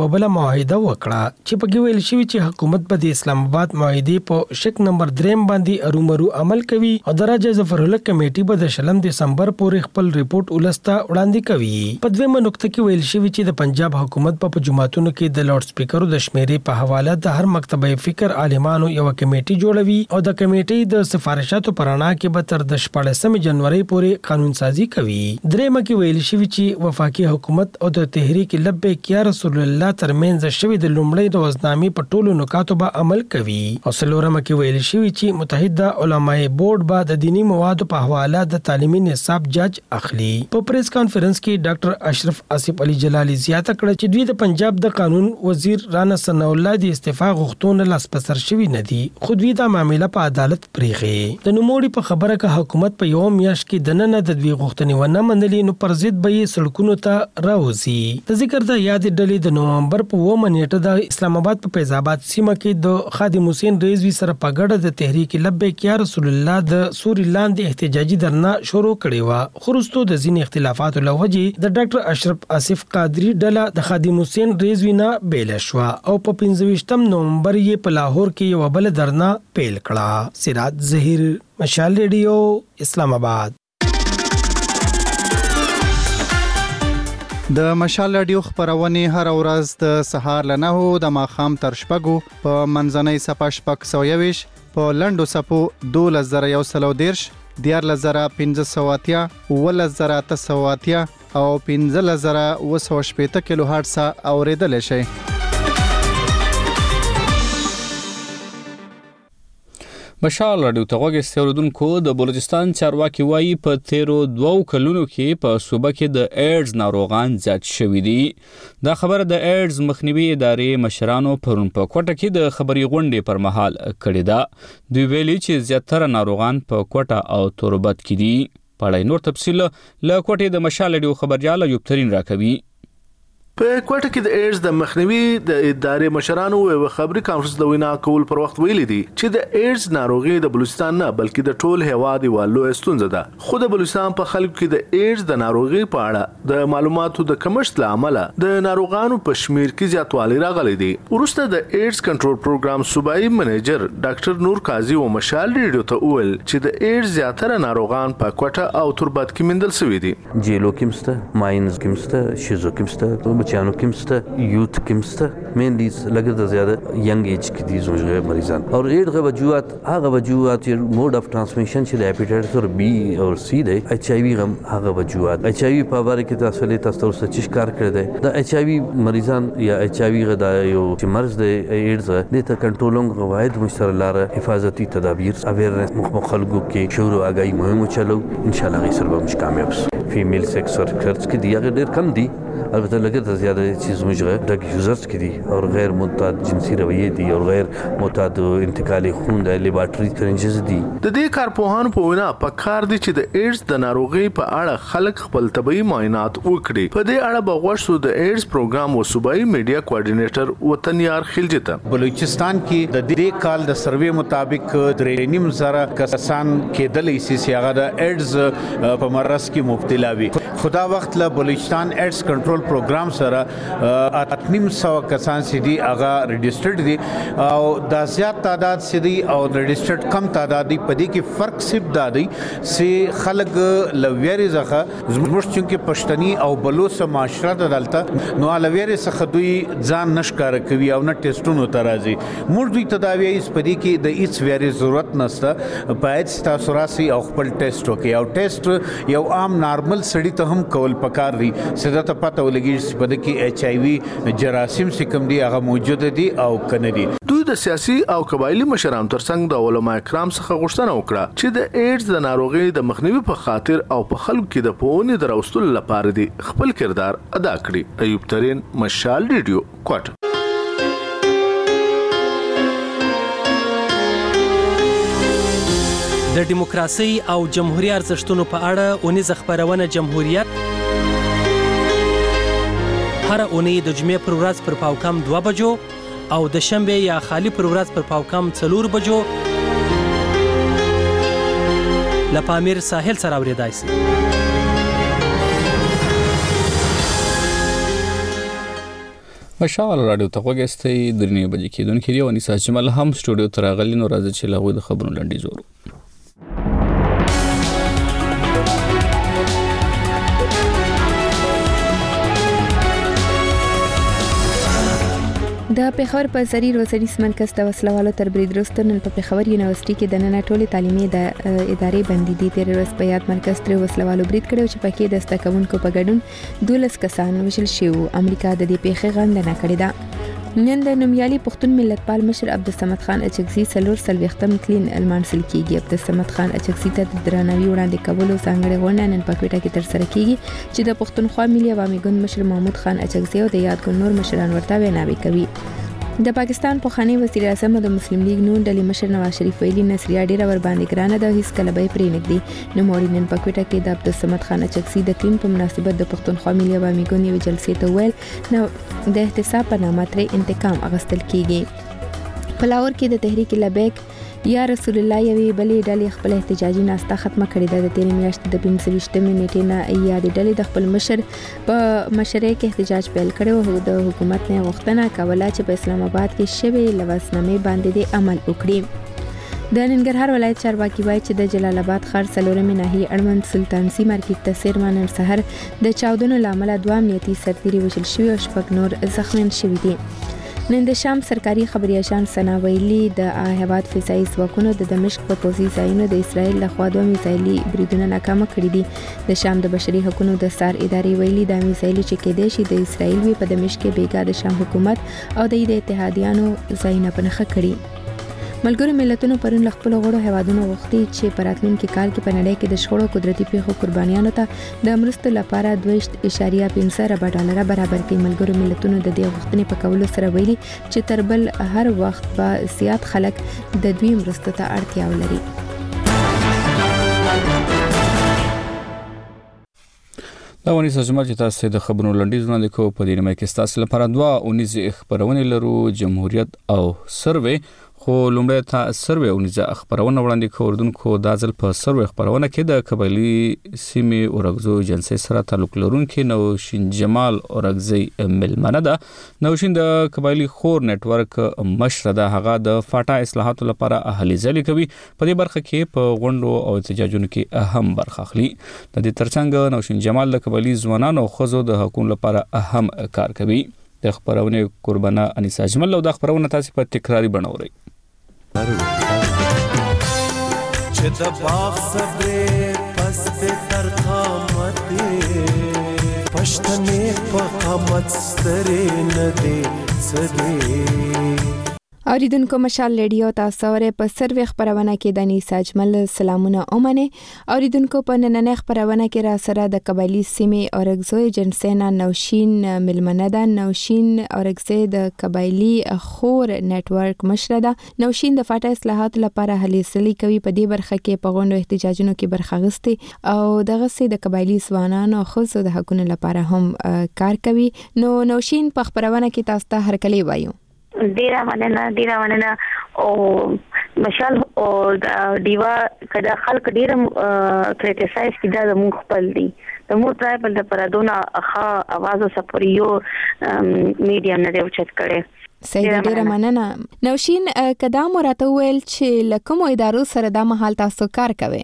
یو بل معاهده وکړه چې پکې ویل شوی چې حکومت به د اسلام آباد معاهده په شک نمبر 3 باندې ارومرو عمل کوي او د راجا ظفرالله کمیټي به د 20 دسمبر پورې خپل ریپورت ولسته وړاندې کوي. په دویمه نقطه کې ویل شوی چې د پنجاب حکومت په جماعتونو کې د لاوډ سپیکرو د شمیرې په حواله د هر مکتبه فکر عالمانو یو کمیټي جوړوي او د کمیټې د سفارشاتو پرانا کې به تر د 14 جنوري پورې قانون سازي کوي. درېمه کې ویل شوی چې وفاقي حکومت او د تحریک لبیک یا رسول الله ترمنځ شوی د لومړی روزنامې په ټولو نکاتو به عمل کوي. او څلورمه کې ویل شوی چې متحده علماء بورډ به د دینی موادو په حواله د تعلیمي نصاب جج اخلي. په پریس کانفرنس کې ډاکټر اشرف آصف علي جلالي زیاته کړه چې دوی د پنجاب د قانون وزیر رانا ثناء الله د استعفا غوښتنه لاس پسر شوی نه دي خو دوی دا معاملې په عدالت پریږي. د نوموړي په خبره کې حکومت په یو میاشت کې د نن د دوی غوښتنې ونه منلې نو پر ضد به یې سړکونو ته راوځي. د ذکر د یاد ډلې د نومبر په 9 نیټه د اسلام آباد په فیض آباد سیمه کې د خادم حسین رضوی سره په ګډه د تحریک لبیک یا رسول الله د سوري لاندې احتجاجي درنه شروع کړې و. خو وروسته د ځینې اختلافاتو له وجې د ډاکټر اشرف آصف قادری ډله د خادم حسین رضوی نه بیل شو او په 15 نومبر یې په لاهور کې یو بل درنه پیل کړه. سراج ظهیر، مشال ریډیو، اسلام آباد. د مشال رادیو خبرونه هر ورځ د سهار ل 9 د ماخام تر شپږو په منځنۍ صفه شپږ 120 په لندو صفو 2110 14580 11980 او 15980 کیلو هرتز اوریدل شي. مشال رادیو ته غوږ استوردونکو د بلوچستان چارواکي وایي په تیرو 2 کلونو کې په صوبه کې د ایډز ناروغان زیات شوي دي. دا خبره د ایډز مخنیوي ادارې مشرانو پرون په کوټه کې د خبري غونډې پر مهال کړې ده. دوی ویلي چې زیاتره ناروغان په کوټه او توربت کې دي. پړای نور تفصیل له کوټې د مشال رادیو خبريال ایوب ترين راکوي. په کوټه کې د ایډز د مخنیوي د ادارې مشرانو او خبري کانفرنس د وینا کول پر وخت ویلي دي چې د ایډز ناروغي د بلوچستان نه بلکې د ټول هیواد یو لوی ستونزه ده. خو د بلوچستان په خلکو کې د ایډز د ناروغي په اړه د معلوماتو د کمښت له امله د ناروغانو په شمیر کې زیاتوالی راغلی دی. ورسته د ایډز کنټرول پروګرام صوبایي منیجر ډاکټر نور قاضي او مشال ریډیو ته وویل چې د ایډز زیاتره ناروغان په کوټه او توربت کې مندل شوي دي. جیلو کېمسته، ماینز کېمسته، شیزو کېمسته، بچانو کېمسته، یوت کېمسته، مینلی لګر زیاده ینګ ایج کې دي زوجه مریضان او ایډ غوجوات هغه وجوهات موډ اف ترانسمیشن چې د هپاتایټس اور بی او سی دی. ایچ آی وی غم هغه وجوهات ایچ آی وی په اړه کې تاسو له تاسو سره چې کار کړی دی د ایچ آی وی مریضان یا ایچ آی وی غدا یو چې مرز دی ایډز د ته کنټرولونګ قواعد مشترک لاره حفاظتي تدابیر اویرنس مخالګو کې شروع اگای مهم چلو ان شاء الله غیر به مش کامیاب فیمیل سیکس ورکرز کې دی هغه ډیر کم دي. البته لګر زیاده چیز مجره ډرګ یوزرز کې دي او غیر معتاد جنسي رویه دي او غیر معتاد انتقالي خون د لیبارټری سرنجز دي. د دې کارپوهانو په وینا پکار دي چې د ایډز د ناروغي په اړه خلک خپل طبي معاینات وکړي. په دې اړه بغوښتو د ایډز پروګرام او صوبایي میډیا کوارډینیټر وطنیار خلجته بلوچستان کې د دې کال د سروې مطابق 3.5 زره کسان کېدلې چې هغه د ایډز په مرض کې مبتلا وي. خدا وخت له بلوچستان ایډز کنټرول پروګرام سره 800 کسان چې دي هغه ريجسترډ دي او د زیات تعداد چې دي او ريجسترډ کم تعداد دي. په دې کې فرق صرف دا دی چې خلک لویری ځخه زموږ چې پښتني او بلوچ معاشره د دلته نو لویری څخه دوی ځان نشکار کوي او نه ټیسټونو ته راځي. موږ دوی تداوی یې سپدي کې د هیڅ ویری ضرورت نشته. باید تاسو راسي او خپل ټیسټ وکړي او ټیسټ یو عام نارمل سړی ته هم کول پکار دي. سده ته پته ولګي چې په دې کې ایچ آی وی جراثیم چې کوم دي هغه موجود دي او کنه دي. دوی د سیاسي او قبایلی مشرانو ترڅنګ د علما کرام څخه غوښتنه وکړه چې د ایډز د ناروغي د مخنیوي په خاطر او په خلکو کې د پوهنې دروستلو لپاره دي خپل کردار ادا کړي. ایوب ترين، مشال ریډیو، کوټه. د دیموکراسي او جمهوریت ارزښتونو په اړه اونیزه خبرونه جمهوریت هر اونۍ د جمعې پر ورځ پر پاوکم 2 بجو او د شنبه یا خالی پر ورځ پر پاوکم 4 بجو لپامیر ساحل سره اوریدای شي. مشال رادیو ته وګستې درنې بجې کېدونکې دی او نساء جمال هم سټوډیو ته راغلی نو راځي چې لغوی د خبرونو لنډي زورو. د پېښور په سری روزنیز مرکز د وسلوالو تر برید وروسته نن په پېښور یونیورسيټي کې د نن ټولې تعلیمي ادارې بندي دي. تیر ورځ په یاد مرکز تر وسلوالو برید کړو چې پکې د ستکونکو په ګډون 12 کسان وژل شوي. امریکا د دې پیښې غندنه کړې ده. نن د نومیالي پښتون ملتپال مشر عبدالصمد خان اچکزي 440م کلین المانسل کیږي. عبدالصمد خان اچکزي ته د درناوي وړاندې کولو ځانګړې غونډه نن په کوټه کې ترسره کیږي چې د پښتونخوا ملي عوامي ګوند مشر محمود خان اچکزي او د یاد ګوند نور مشران ورته ویناوي کوي. د پاکستان پخوانی وزیر اعظم د مسلم لیگ نون ډلې مشر نواز شریف ویلي نصریه ډیره ور باندې ګرانه ده هیڅ کله به پرې نږدې. نو موري نن په کوټه کې د عبدالصمد خان اچکزي د کلین په مناسبت د پښتونخوا ملي عوامي ګوند یو جلسې ته ویل نو د احتساب په نامه ترې انتقام اخیستل کیږي. په لاهور کې د تحریک لبیک یا رسول الله یوې بلې ډلې خپل احتجاجي ناسته ختمه کړې ده. د تیرې میاشتې د 25 نیټې نه یادې ډلې د خپل مشر په مشرۍ کې احتجاج پیل کړی او د حکومت نه غوښتنه کوله چې په اسلام آباد کې شوې لوثنامې باندې د عمل وکړي. د ننګرهار ولایت چارواکي وایي چې د جلال آباد ښار څلورمې ناحیې اړوند سلطانسي مارکیټ ته څیرمه نن سحر د چاودنو له امله 2 امنیتي سرتیري وژل شوي او 6 نور زخمیان شوي دي. نن د شام سرکاري خبري اژانس سنا ویلي د هیواد فضایي ځواکونو د دمشق په پوځي ځایونو د اسرایل لخوا 2 میزایلي بریدونه ناکامه کړي دي. د شام د بشري حقوقو د سار ادارې ویلي د میزایلي چې کېدای شي د اسرایل وی په دمشق کې بیګا د شام حکومت او د اتحادیانو ځایونه پنهخه کړي. ملګرو ملتونو پرون له خپل غړو هیوادونو غوښتي چې په راتلونکي کال کې په نړۍ کې د شخړو قدرتي پیښو قربانیانو ته د مرستو لپاره 2.5 ارب ډالر برابر کړي. ملګرو ملتونو د دې غوښتنې په کولو سره ویلي چې تر بل هر وخت به زیات خلک د دوی مرستو ته اړتیا ولري. دا ونی سجمه چې تاسو د خبرونو لنډیز وړاندې کوو په دې نیمه کې تاسو لپاره 2 اونیزه خبرونه لرو جمهوریت او سروې خو لومړی ته سروې اونیزه خبرونه وړاندې کوو. اردوونکو د ځل په سروې خبرونه کې د قبایلی سیمې اورګزو جنسي سره تعلق لرونکي نوشین جمال اورګزي ملمنه ده. نوشین د قبایلی خور نتورک مشر ده. هغه د فاټا اصلاحاتو لپاره اهلي ځلې کوي. په دې برخه کې په غونډو او احتجاجونو کې اهم برخه اخلي. د دې ترڅنګ نوشین جمال د قبایلی ځوانانو او ښځو د حقوقو لپاره اهم کار کوي. د خبرونه قربانه انیسا جمل او د خبرونه تاسو په تکراری بنوري چې د باغ صبر پس د ترخامت پښتنې په قامت سترې نه دي سدي. اوریدونکو مشال ریډیو تاسو ورې په سروې خبرونه کې د انیسا جمل سلامونه اومنه. اوریدونکو په نننې خبرونه کې را سره د قبایلی سیمې اورګزو جنسینا نوشین ملمنه ده. نوشین اورګزي د قبایلی خور نتورک مشر ده. نوشین د فاټا اصلاحات لپاره هلي سلی کوي. په دې برخه کې په غونډو احتجاجونو کې برخه غستې او دغه سي د قبایلی ځوانانو او خصوصا د حقوقو لپاره هم کار کوي. نو نوشین په خبرونه کې تاسو ته هرکلی وایو. ډیره مننه او مشال او د دیوا کدا خلک ډیره کریټیسایز کیدا د مونږ خپل دي د مو ټرایبل د پرادونه اخا आवाज او سپوریو میډیم نه دی اوچت کړي. سید ډیره مننه. نوشین کدا مراته ویل چې لکه ادارو سره د محل تاسو کار کوي.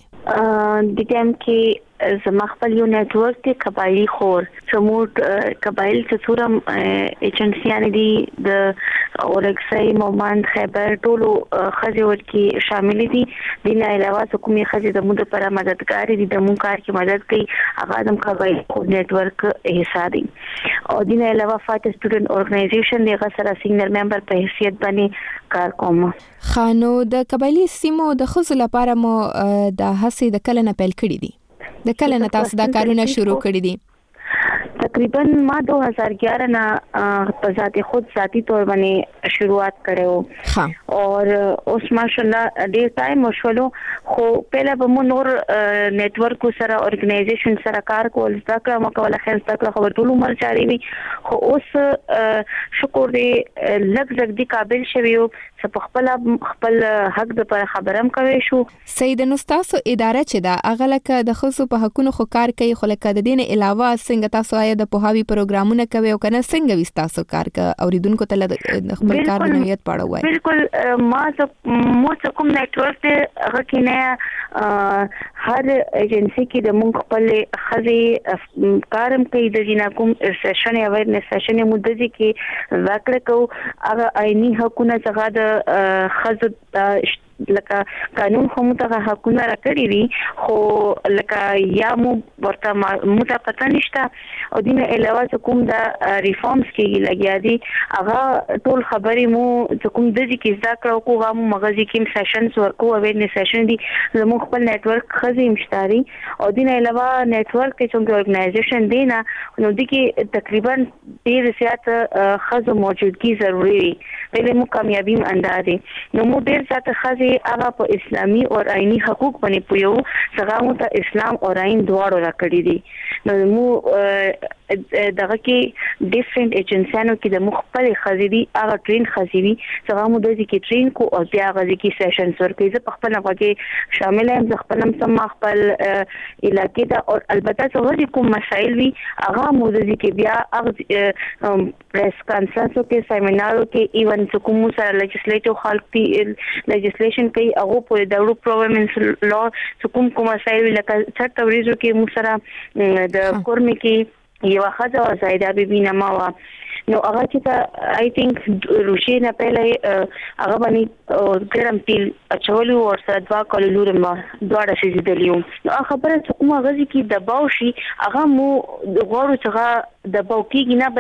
د ټیم کې زما خپل یو نتورک دی قبایلی خور سموت قبایل څورم ایجنسیان دي د اورګسای مومند خیبر ټولو خځې ورکی شامل دي. د نه علاوه حکومي خځې د موږ لپاره مددګار دي د موږ کار کې مدد کوي. هغه د قبایلی خور نتورک حصہ دي او د نه علاوه فاټ سټوډنټ اورګنایزیشن دغه سره سینیئر ممبر په حیثیت باندې کار کوم. خانو د قبایلی سیمو د خصوص لپاره مو د هڅې د کلنه پیل کړی دي. د کله نه تاسو دا کارونه شروع کړی دي؟ تقریبا ما 2011 نه په ذاتی طور باندې شروعات کړو او اوس ماشاءالله ډیر ټایم وشولو. خو پهله به مو نور نتورک سره اورګنایزیشن سره کار کول ځکه ما کوله خیر ځکه خبر ټول عمر جاری وي. خو اوس شکر دې لږ دې قابل شویو چې خپل حق د پر خبرم کوي شو. سید نوستاسو اداره چې دا اغلک د خصوص په حقونو خو کار کوي. خو لکه د دین علاوه څنګه تاسو آیا د پوهاوی پروګرامونه کوي او کنه څنګه وستاسو کار کا اوریدونکو ته د خپل کار د نویت پاړه وای؟ بالکل مو کوم نیټورک ته هغه کې نه هر ایجنسی کې د مونږ خپل خزي کارم کوي د جنا کوم سیشن اویرنس سیشن مدځي کې واکړه کو هغه عیني حقونه څنګه د خزو لکه قانون هم ته حقونه راکړي دي خو لکه یا مو ورته متفقه نشته او دینه علاوه کوم د ریفارمز کې لګیا دي هغه ټول خبرې مو کوم د دې کې ذکر او کوم مغازي کې سیشنز ورکو اویرنس سیشن دي زموږ خپل نیټورک خزي مشتاري او دینه علاوه نیټورک کې څنګه اورګنایزیشن دی نه نو د کې تقریبا ډیر زیات خزو موجودګي ضروری دی بلې مو کامیابی اندازې نو مو ډیر زیات خزي هغه په اسلامي او آئینی حقوق باندې پویو څنګه مو ته اسلام او آئین دواړو راکړي دي نو مو دغه کې ډیفرنٹ ایجنسیانو کې د مخبل خزيدي هغه ټرین خزيوي څنګه مو د دې کې ټرین کو او بیا غږی کې سیشن ورکړي زه په خپل هغه شامل یم زه خپل سم خپل علاقې ته او البته څه کوم مسایل وي هغه مو د دې کې بیا هغه پریس کانفرنسو کې سیمینارو کې ایون کوم سره لیجسلیټیو خالتي لیجسلیشن کوي هغه په دغه پرووینس لا کوم مسایل لکه څه توریزو کې مو سره د کورمي کې یو خزه او زایده بیبي نماوا نو هغه چې آی تھنک روشي نه پهله هغه باندې ګرم تیل اچولو او سره دوا کولو ما دواړه شي دلیو نو خبره کومه غزي کې دباو شي هغه مو غوړو څنګه دباو کېږي نه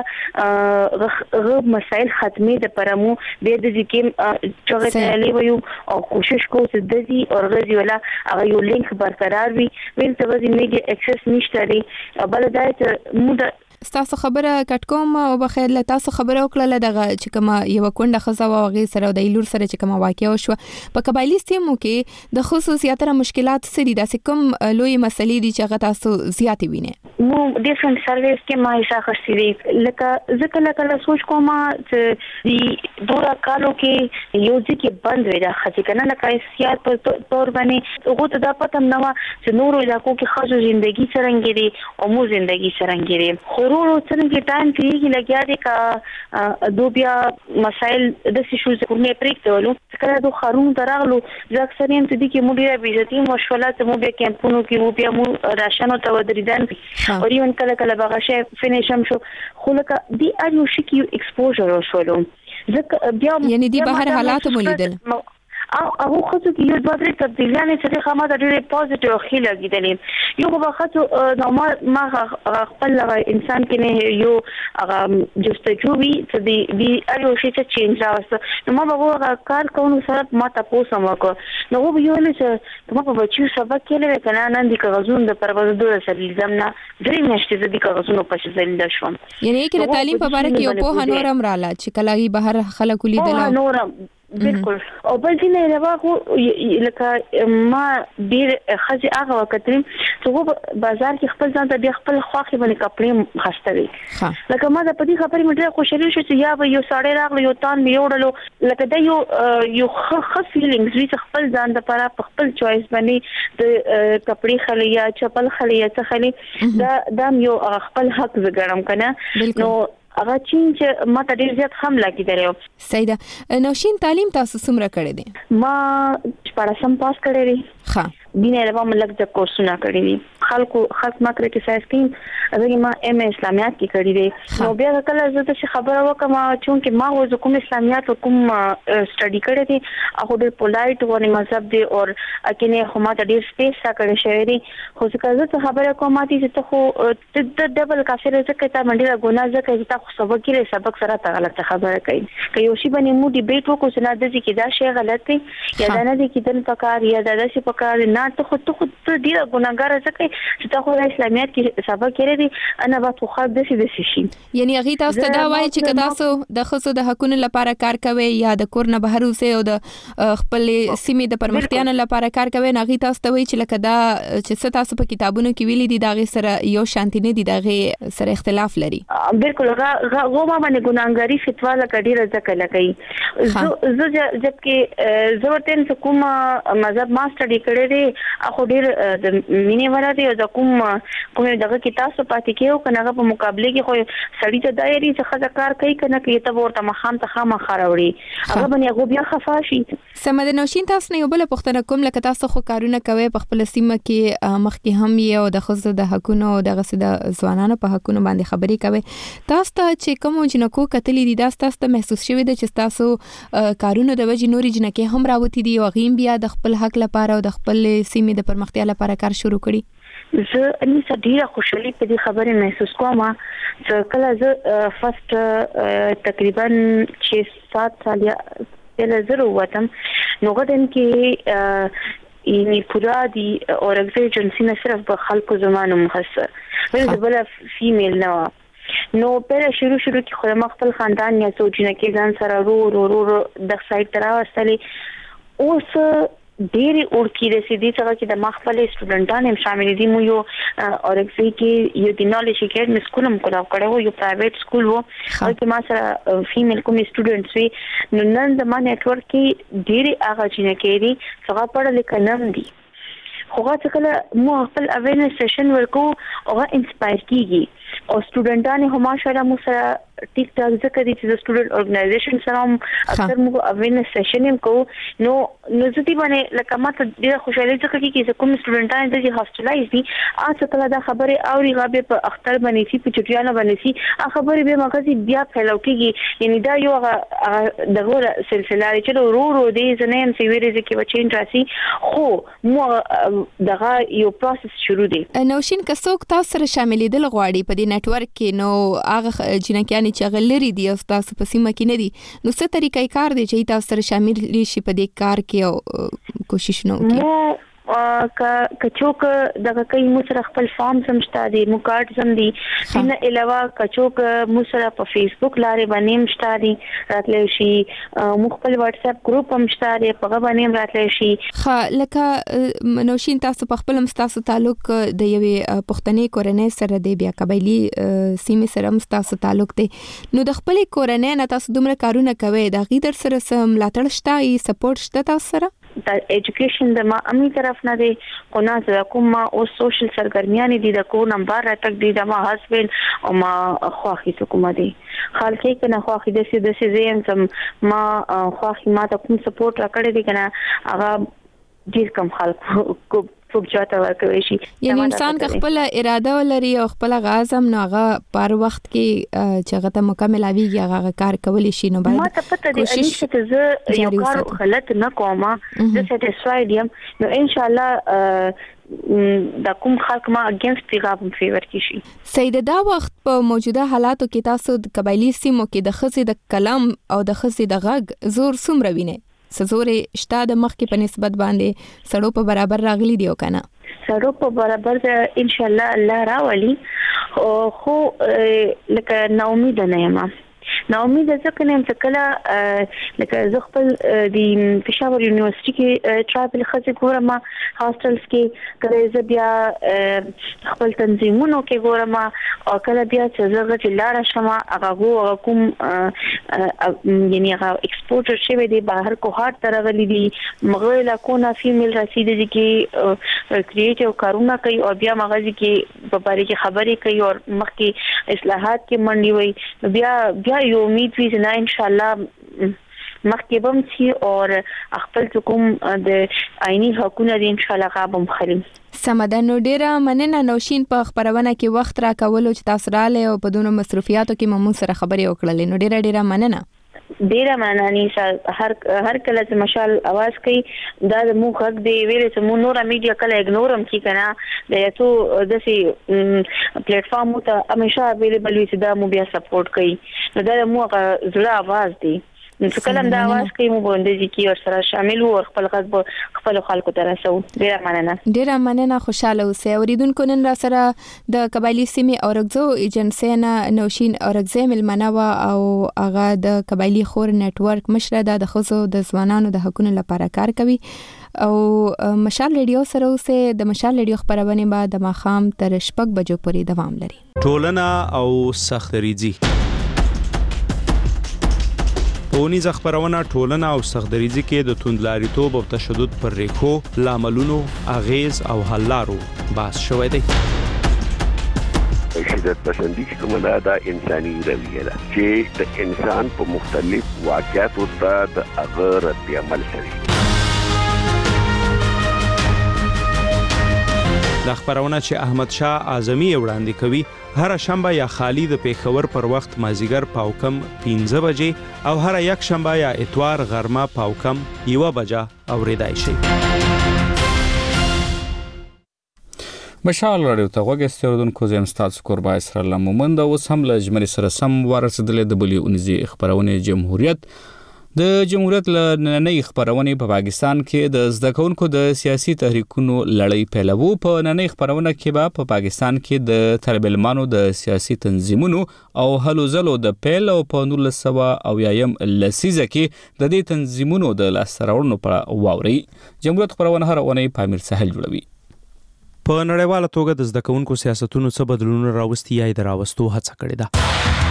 بلکې غو مسائل ختمي د پرمو به د ذکر چغه تعالی ويو او کوشش کوو چې د دې او غزي ولا هغه یو لینک برقرار وي ویل ته وځي میډیا اکسس نشته لري بل دا چې مو تاسو خبره کټکوم او بخیر له تاسو خبره وکړه دغه چې کومه یو کونډه خزه واغې سره د ایلور سره چې کومه واقعیا وشو په قبایلی سیمو کې د خصوصیاتره مشکلات سړي د کوم لوی مسلې دي چې هغه تاسو زیاتې وینئ مو ډیفرنٹ سرویس کې ما حصہ خرڅې لکه ځکه لکه سوچ کوم چې دی دورا کالو کې یو ځکه بند وي دا خځه کنه لکه سیاست په تور باندې هغه ته دا پته نه و چې نورو علاقو کې خځو ژوندۍ څنګه دي او مو ژوندۍ څنګه دي ورو څنګه ټایم کېږي لګیا دي کا دوبیا مسائل د شیشو کورنه پریکټولو کله دوه خارون دراغلو ځکه اکثر هم دې کې مو ډیره بیزتی مشکلات مو به کمپونو کې مو بیا مو راشنو ته ودریدان او یو کله بغاشه فینیشم شو خو لکه دی اړ یو شي کې ایکسپوژر وشولو ځکه بیا یعنی دی بهر حالات مو لیدل او هغه خو چې یو دوه درې تبدیلونه چې خامہ د ډېر پوزټیو خیله کېدلې یو به خاطر نو ما خپل انسان کې نه یو هغه جستجوبي چې دی اړو شي چې چینج راوست نو ما به کار کوم سره ما تاسو مو کو نو یو چې ما په بچو سبق کې لري کنه نن دي کاغذون د پرواز دوه سره لزمنا درې میاشتې د دې کاغذونو په شزل د شوم یعنی کې د تعلیم په اړه کې یو په نورم رااله چې کلاغي بهر خلک لیدل نورم بالکل او بل دي نه راغو لکه ما ډیر خځه هغه وکړم چې وو بازار کې خپل ځان ته خپل خواخي باندې کپړې خستوي لکه ما د پدې خبرې مې ډېر خوشاله شو چې یا به یو ساړی راغلی یو تان میوړلو لکه دا یو خ فیلینګز وی خپل ځان د لپاره خپل چويس باندې د کپړې خلې یا چپل خلې یا څه خلې دا یو خپل حق زګړم کنه نو هغه چې ما ته ډیر زیات هم لګی درو سیده نوشین تعلیم تاسو څومره کړی دي ما پارسم پاس کړی دی ها دینه له کوم لږ د کورسونه کړی دي خلک ما کریټیسایز کین ازګي ما ام اسلامیات کې کړی دي نو بیا کله زه ته خبره وکم چې ما و کوم اسلامیات کوم سټڈی کړی دي هغه د پولایټ ونی مذهب دی او اکینه خو ما ته ډیر سپیس را کړی شوی دی خو ځکه زه خبره کوم چې ته خو د ډبل کافر ځکه ته منډه ګناه ځکه چې تاسو سبق کې سبق سره ته غلط خبره کوي که یو شی باندې مو ډیبیټ وکړو چې نه د دې کې دا شی غلط دی یا دا نه دی کې دن پکار یا دا شی پکار نه ته خو ډیر ګناګار ځکه چې تاسو د اسلامیت کې سبق کړی دی انا به خو د شي یعنی هغه تاسو ته دا وایي چې تاسو د خصو د حقوقو لپاره کار کوي یا د کور نه بهر اوسئ او د خپل سیمې د پرمختیا لپاره کار کوي نه هغه تاسو ته وایي چې لکه دا چې تاسو په کتابونو کې ویلي دي دا غي سره یو شانتی نه دي دا غي سره اختلاف لري بالکل غوما باندې ګناګاری فتوا لکډیره ځکه لګي زه جبکې زه ورته کوم مذهب ما سټډي کړی دی اخو ډیر د مینې ولا دی او د کوم دغه کې تاسو پاتې کېو کنه هغه په مقابله کې خو سړی ته دایري څخه د کار کوي کنه کې ته ورته مخام ته خامہ خراوړي هغه باندې هغه بیا خفاشي. سمد نوشین تاسو نه یو بل پوښتنه کوم لکه تاسو خو کارونه کوي په خپل سیمه کې مخکې هم یو د خزو د حقونو او د غسه د ځوانانو په حقونو باندې خبرې کوي. تاسو ته چې کوم جنکو کتلې دي تاسو ته محسوس شوی دی چې تاسو کارونه د وجې نوري جنکه هم راوتی دي او غیم بیا د خپل حق لپاره او د خپل سیمې د پرمختیا لپاره کار شروع کړي؟ زه اني ډیره خوشحالي په دې خبره محسوس کوم چې کله زه فرست تقریبا 6-7 سال یا زه وروتم نو غدن کې یعنی پورا دی اورګزي ایجنسی نه صرف په خلکو زمانو مخصص ولې بل فیمیل نه نو پر شروع کې خو ما خپل خاندان یا سوچنه کې ځان سره رو د سایت تر واستلې اوس ډېری ورکی د سیدی څنګه چې د مخفل سټوډنټانو هم شامل دي مو یو اورګزي کې یو د نالج اکیډمي سکول هم کولاو کړو یو پرایویټ سکول وو او کې ما سره فیمیل کوم سټوډنټس وي نو نن د ما نتورک کې ډېری هغه چې نه کېدي څنګه پړل کلم دي خو څنګه کله مو خپل اویرنس سیشن ورکو او انسپایر کیږي او سټوډنټانو هم ماشاءالله مو سره ټیک ټاک ځکه چې د سټوډنټ اورګنایزیشن سره اکثر موږ اویرنس سیشن هم کوو نو زه دې باندې لکه ماته ډېر خوشاله ځکه چې کوم سټوډنټان چې هاستلایز دي اته کله دا خبره اوري غابه په اختر باندې سي په چټیانو باندې سي خبره به مغزي بیا پھیلاو کیږي یعنی دا یو دغه سلسله چې ورو دې زنه هم سی ویریږي کې وچین راسي خو مو دغه یو پروسس شروع دي. نوشین کڅوک تاسو سره شاملېدل غواړي په دې نتورک کې نو هغه جنکیان چې غلري دي او تاسو په سیمه کې نه دي نو څه طریقې کار دی چې تاسو سره شامل شي په دې کار کې او کوشش نه وکړي؟ کچوک دغه کوي مو سره خپل فارم سمشتا دي مو کارت سم دي نه علاوه کچوک مو سره په فیسبوک لارې باندې مشتا دي راتلې شي مو خپل واتس اپ گروپ هم مشتا دي په باندې راتلې شي. خا لکه نوشین تاسو په خپل مستاسو تعلق د یوې پښتنې کورنۍ سره دی بیا قبایلی سیمه سره مستاسو تعلق دی نو د خپل کورنۍ نه تاسو دومره کارونه کوي د غیدر سره سم ملاتړ شته ای سپورټ شته تاسو سره؟ د ایجوکیشن د ما امي طرف نه دی خو نه زه کوم او سوشل سرګرمیان دي د کو نمبر راټک دي د ما هسبند او ما خواخي کوم دي خال کې کنه خواخي د سې زم سم ما خواخي ما ته کوم سپورټ راکړی دي کنه هغه ډیر کم خلک کو څوک چاته ورکوي شي یعنی انسان که خپل اراده ولري او خپل غازم نو هغه پر وخت کې چې هغه ته مکمل اویږي هغه کار کولی شي نو باید ما ته پته دي چې زه یو کار غلط نه کوم زه سټیسفاید یم نو ان شاء الله دا کوم خلک ما اگینست پیغام فیور کی شي. سید دا وخت په موجوده حالاتو کې تاسو د قبایلی سیمو کې د خزې د کلام او د خزې د غږ زور څومره وینئ؟ سزورې شته د مخ کې په نسبت باندې سړو په برابر راغلي دی او کنه سړو په برابر ان شاء الله راولي خو لکه ناامید نه یم ناامید ځکه نه چې کله لکه زه خپل د پېښور یونیورسيټي کې ټرایبل خزې ګورم هاستلز کې کله زه بیا خپل تنظیمونو کې ګورم او کله بیا چې زه غوښتل لاره شم هغه کوم یعنی هغه ایکسپورټر شوی دی بهر کوهات تر غلي دي مغرب لاکونه فیمیل رسیدي کې کریټیو کارونه کوي او بیا مغازي کې په باره کې خبرې کوي او مخکې اصلاحات کې منډي وي بیا یو امید وی چې ان شاء الله مخکې بم شي او خپل کوم د عیني حقوقونه ان شاء الله غابم خریم. سمدن ډیره مننه نوشین په خبرونه کې وخت را کولو چې تاسو رااله او په دونو مصرفیاتو کې ممون سره خبرې وکړلې نو ډیره مننه. ډیره مننه هر کله چې مشال आवाज کوي دا مو حق دی ویل چې مو نور میډیا کله اګنورم کی کنه د یتو د سي پلیټ فارم ته همیشه اویلیبل وي چې دا مو بیا سپورټ کوي نو دا مو زړه आवाज دی نو کله دا आवाज کوي مو باندې کی او سره شامل او خپل غږ خپل خلکو ته رسو. ډیره مننه خوشاله اوسئ. اوریدونکو نن را سره د قبایلی سیمې اورګزو ایجنسی نه نوشین اورګزی ملمنه او هغه د قبایلی خور نتورک مشره د خزو د ځوانانو د حقوقو لپاره کار کوي او مشال ریډیو سره اوسه د مشال ریډیو خبرونه بعد د ماخام تر شپږ بجو پورې دوام لري. ټولنه او سختریزي ښوونیزه خپرونه ټولنه او سختدریځي کې د توندلاریتوب او تشدد پر ریښو، لاملونو، اغیز او حل لارو بحث شوی دی. شدت پسندی چې کومه ده دا انساني رویه ده چې د انسان په مختلف واقعاتو ته د هغه رد عمل کوي. دا خبرونه چې احمد شاه اعظمي وړاندې کوي هر شنبه یا خالی د پیښور پر وخت مازیګر پاوکم 15 بجې او هر یک شنبه یا اتوار غرمه پاوکم 1 بجه اوریدای شي. مشال راډیو ته غوږ استوردونکو زم ستاسو قربا اسرائیل مومند اوس هم له جمهوریت سره سم ورسېدلې د بلې اونیزي خبرونه جمهوریت له نننۍ خبرونه په پاکستان کې د زده کوونکو د سیاسي تحریکونو لړۍ پیلوو. په نننۍ خبرونه کې به په پاکستان کې د طالب علمانو د سیاسي تنظیمونو او هلو ځلو د پیل او په 1900 لسیزه کې د دې تنظیمونو د لاسته راوړنو په واوري. جمهوریت خبرونه هر اونۍ په امیر ساحل جوړوي. په نړیواله توګه د زده کوونکو سیاستونو څه بدلونونه راوستي یا د راوستو هڅه کړې ده.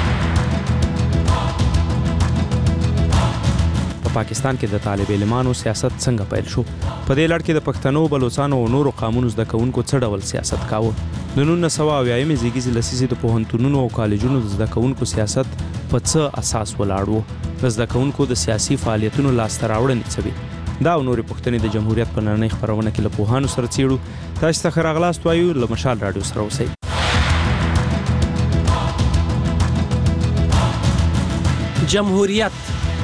په پاکستان کې د طالب علمانو سیاست څنګه پیل شو؟ په دې لړ کې د پښتنو، بلوچستانو او نورو قومونو زده کوونکو څه ډول سیاست کاوه؟ د 1900 زیږیزې لسیزې د پوهنتونونو او کالجونو د زده کوونکو سیاست په څه اساس ولاړ و؟ د زده کوونکو د سیاسي فعالیتونو لاسته راوړنې څه وې؟ دا او نورې پوښتنې د جمهوریت په نننۍ خبرونه کې له پوهانو سره څېړو. تاسو ته ښه راغلاست وایو. له مشال راډیو سره اوسئ. جمهوریت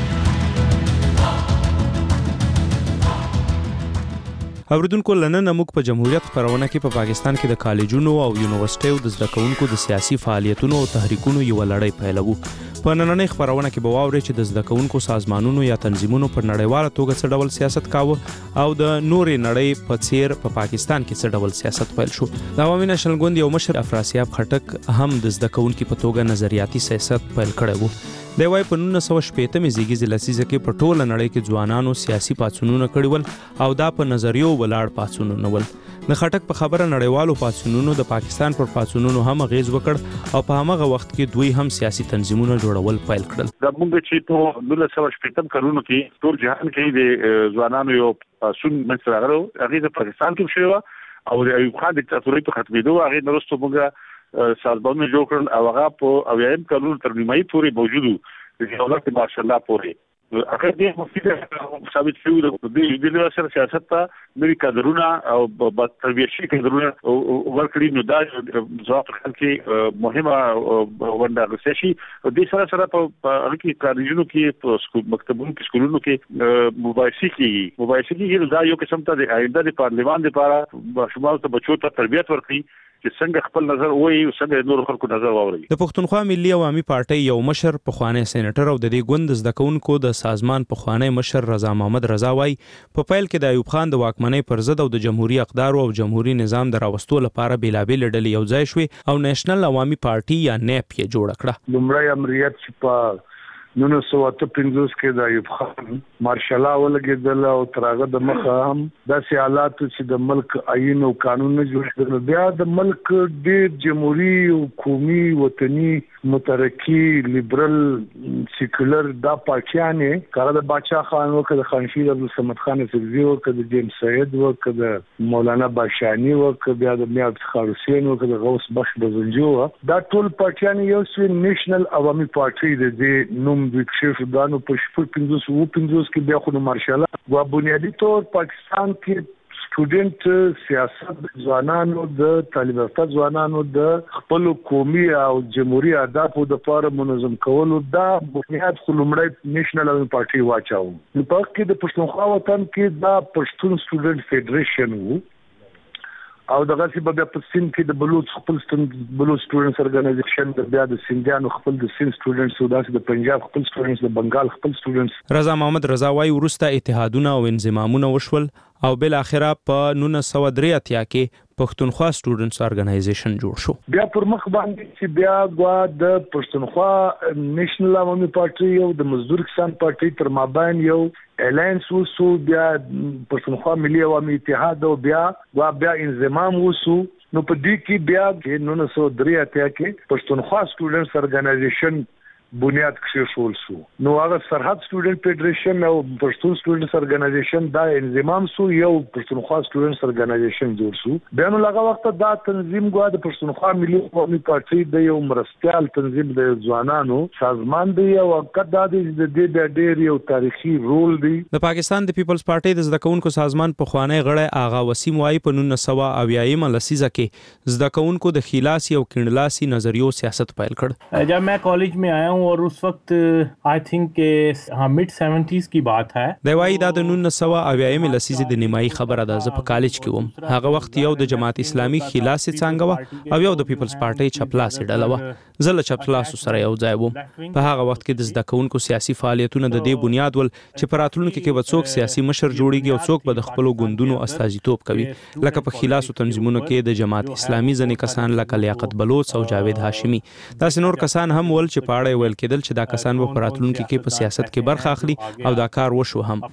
اوریدونکو لنن موږ په جمهوریت خبرونه کې په پاکستان کې د کالجونو او یونیورسيټیو د زده کوونکو د سیاسي فعالیتونو او تحریکونو یو لړۍ پیلوو. په نننۍ خبرونه کې به واورئ چې د زده کوونکو سازمانونو یا تنظیمونو په نړیواله توګه څه ډول سیاست کاوه او د نورې نړۍ په څیر په پاکستان کې څه ډول سیاست پیل شو. د عوامي نېشنل ګوند یو مشر افراسیاب خټک هم د زده کوونکو په توګه نظریاتي سیاست پیل کړی و. دی وايي په 1960 زیږیزې لسیزه کې په ټوله نړۍ کې ځوانانو سیاسي پاڅونونه کړي ول او دا په نظریو ولاړ پاڅونونه ول. د خټک په خبره نړیوالو پاڅونونو د پاکستان پر پاڅونونو هم غیز وکړ او په هغه وخت کې دوی هم سیاسي تنظیمونه جوړول پیل کړل. د موږ چې په 1960 کلونو کې ټول جهان کې د ځوانانو یو پاڅون منځ راغلو. هغه د پاکستان کې شو او د ایوب خان دیکتاتوري په ختمېدو هغه نورستو موږ سازمانونه جوړ کړل او هغه په 90 کلونو تر نیمایي پورې موجود و د دولت ماشاء الله پورې. هغه دې مفیده ثابت شو د دې سره سیاست ته نوي کادرونه او تربیتي کادرونه ورکړي. نو دا ځواک کې مهمه ونده غوښتي شي. د سره په هغه کې کالجونو کې په مکتبونو کې سکولونو کې مباحثې کېږي. دا یو قسم ته د آینده د پارلمان لپاره شمال ته بچو ته تربیت ورکړي چې څنګه خپل نظر وایي او څنګه نور خلکو نظر واوري. د پښتونخوا ملي عوامي پارټي یو مشر پخوانی سېنیټر او د دې ګوند زده کوونکو د سازمان پخوانی مشر رضا محمد رضا وايي په پیل کې د ایوب خان د واکمنۍ پر ضد او د جمهوریت اقدار او جمهوریت نظام د راوستو لپاره بیلابېل ډلې یو ځای شوې او نېشنل عوامي پارټي یا نیپ یې جوړ کړه. لومړی امریت چې په 1958 کې د ایوب خان مارشال ولګېدل او ترغه د مخه هم داسې حالات چې د ملک آئین او قانون نه جوړېدل. بیا د ملک ډېر جمهوریت او قومي وطني مترقي لیبرل سیکولر دا پاکستاني کړه د بادشاہ خان او د خانشیر عبدالصمد خان سرزي او د جیمز سید او د مولانا باشانی او بیا د میا افتخار حسین او د غوث بخش بزنجو دا ټول پاکستاني یو نېشنل عوامي پارټي د نوم د شیخ دانو په 15 کې بیا خو مارشال او بنیادی طور پاکستان کې سټوډنټ سیاست ځوانانو د طالب یافته ځوانانو د خپل قومي او جمهوریت اهدافو د لپاره منظم کولو دا بنیاد خو لومړی نېشنل عوامي پارټي واچاو. په پاک کې د پښتونخوا وطن کې دا پښتون سټوډنټ فدریشن وو او دغه څه به په سین کې د بلوچ سټوډنټس ارګنایزیشن د بیا د سندیانو خپل د سین سټوډنټس او د پنجاب خپل سټوډنټس د بنگال خپل سټوډنټس. رضا محمد رضا وايي وروسته اتحادونه او انضمامونه وشول او بل اخره په 1983 کې پښتونخوا سټوډنټس ارګنایزیشن جوړ شو. بیا پر مخ باندې چې بیا غوا د پښتونخوا نېشنل عوامي پارټي او د مزدور کسان پارټي تر مابین یو الاینس وسو. بیا پښتونخوا ملي عوامي اتحاد او بیا انضمام وسو. نو په دې کې بیا 1983 کې پښتونخوا سټوډنټس ارګنایزیشن بنیاد کښېښول شو. نو هغه سرحد سټوډنټ فدریشن او پښتون سټوډنټس ارګنایزیشن دا انضمام سو یو پښتونخوا سټوډنټس ارګنایزیشن جوړ شو. بیا نو هغه وخت دا تنظیم غوا د پښتونخوا ملي قومي پارټي د یو مرستيال تنظیم د ځوانانو سازمان دی او کدا د دې ډېر یو تاریخي رول دی. د پاکستان د پیپلز پارټي د زده کوونکو سازمان په خوانی غړی آغا وسیم وای په 1990 لسیزه کې زده کوونکو د خلاصي او کڼلاسي نظریو سیاست پیل کړ. जब मैं कॉलेज में आया हूं और उस वक्त आई थिंक मिड 70s की बात है. د وای د 1990 لسیزه د نیمایي خبره ده. زه په کالج کې وم. هغه وخت یو د جماعت اسلامي خلاصي څنګه و او یو د پیپلز پارټي چپلاسي ډله و. زه له چپلاسو سره یو ځای وم. په هغه وخت کې د زده کوونکو سیاسي فعالیتونه د دې بنیاد ول چې په راتلونکي کې به څوک سیاسي مشر جوړیږي او څوک به د خپل ګوندونو استازیتوب کوي. لکه په خلاصو تنظیمونو کې د جماعت اسلامي ځنې کسان لکه لیاقت بلوچ او جاوید هاشمي. داسې نور کسان هم ول چې پاړې ویل کېدل چې دا کسان په راتلونکي کې په سیاست کې برخه اخلي او دا کار وشو هم.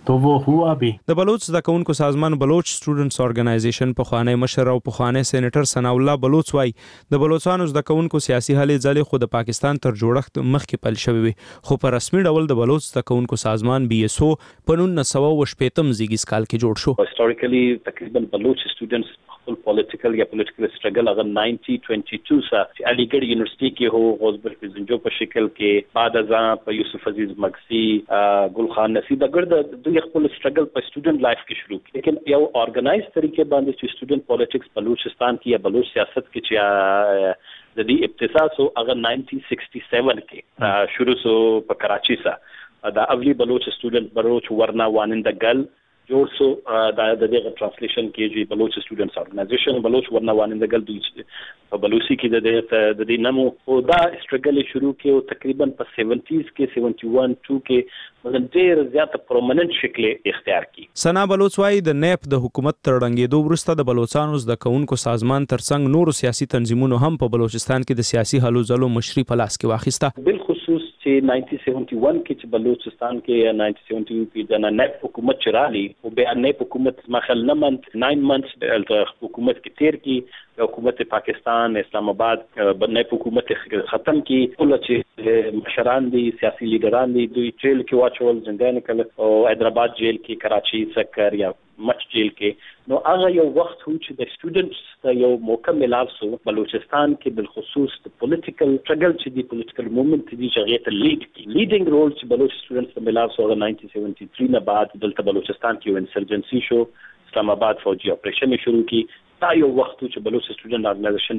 د بلوچ زده کوونکو سازمان بلوچ سټوډنټس ارګنایزیشن په خوانی مشر او په خوانی سېنیټر ثنا الله بلوچ وای د بلوچستان زده کوونکو سیاسي هلې ځلې خو د پاکستان تر جوړښت مخکې پیل شوی وي خو په رسمي ډول د بلوچ زده کوونکو سازمان BSO په 1980 زیږیز کال کې جوړ شو. هیستوریکلی تقریبا بلوچ سټوډنټس خپل پولیټیکل یا پولیټیکل سټرګل هغه 1922 سره چې علی ګړھ یونیورسيټي کې هو غوزبر پزنجو په شکل کې بعد ازان په یوسف عزیز مکسی ګل خان نصیب د ګړھ د خپل سټرګل په سټوډنټ لایف کې شروع کړ. لیکن یو ارګنایز طریقې باندې چې سټوډنټ پولیټکس بلوچستان کې یا بلوچ سیاست کې چې د دې ابتدا سو هغه 1967 کې شروع سو په کراچي سره دا اولی بلوچ سټوډنټ بلوچ ورنا وانندګل جوړ سو د دغه ترانسلیشن کې چې بلوچ سټوډنټس ارګنایزیشن بلوچ ورنا وانندګل د بلوچي کې د دې نمو او دا سټرګل شروع کې او تقریبا په 70s کې 71 2 کې ډېر زیات پرومیننت شکل اختیار کی. ثنا بلوچ وايي د نیپ د حکومت تر ړنګېدو وروسته د بلوچستان زده کوونکو سازمان ترڅنګ نورو سیاسي تنظیمونو هم په بلوچستان کې د سیاسي هلو ځلو مشري په لاس کې واخیسته. بالخصوص چې 1971 کې چې بلوچستان کې 1972 کې د نیپ حکومت چرالي او بیا نیپ حکومت مخل 9 months حکومت کې تیر کی حکومت پاکستان اسلام آباد نیپ حکومت ختم کی ټول چې مشران دي سیاسي لیډران دي دوی جیل کې واچول زندان کړل او حیدرآباد جیل کې کراچي سکر یا مچ جیل کې نو هغه یو وخت و چې د سټوډنټس یو موقع ملاو سو بلوچستان کې بالخصوص د پولیټیکل سټرګل چې دی پولیټیکل موومنت دی چې هغه ته لیډینګ رول چې بلوچ سټوډنټس ملاو سو 1973 نه بعد دلته بلوچستان کې انسرجنسي شو اسلام آباد فوجي اپریشن شروع کی دا یو وخت چې بلوچ سټوډنټ ارګنایزیشن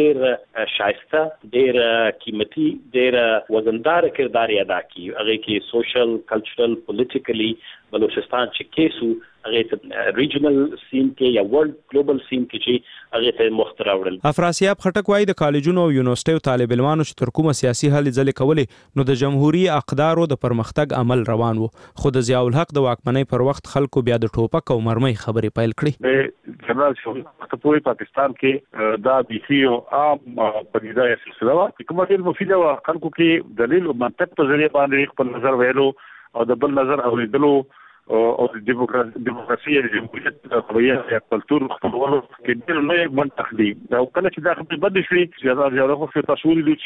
ډېر شایسته ډېر قیمتي ډېر وزندار کردار ادا کی هغه کې سوشل کلچرل پولیټیکلی بلوچستان چې کیسو هغه ته ریجنل سین کې یا ورلد ګلوبل سین کې چې هغه ته مخترع وړل. افراسیاب خټک وايي د کالجونو او یونیورسيټیو طالب علمانو چې تر کومه سیاسي هلې ځلې کولې نو د جمهوریت اقدارو د پرمختګ عمل روان وو خو د ضیاء الحق د واکمنۍ پر وخت خلکو بیا د ټوپک او مرمۍ خبرې پیل کړې. جنرال شوقت په پاکستان کې دا بيخي او عام پدیده سلسله وا کومه ډېر مفیده وا خلکو کې دلیل او منطق په ذریعہ باندې خپل نظر ویلو او د بل نظر اوریدلو او د دیموکراسي یا جمهوریت هویت یا کلتور خپلولو کې ډېر لوی منطق دی. او کله چې دا خبرې بد شي زیاده خو تاسو ولې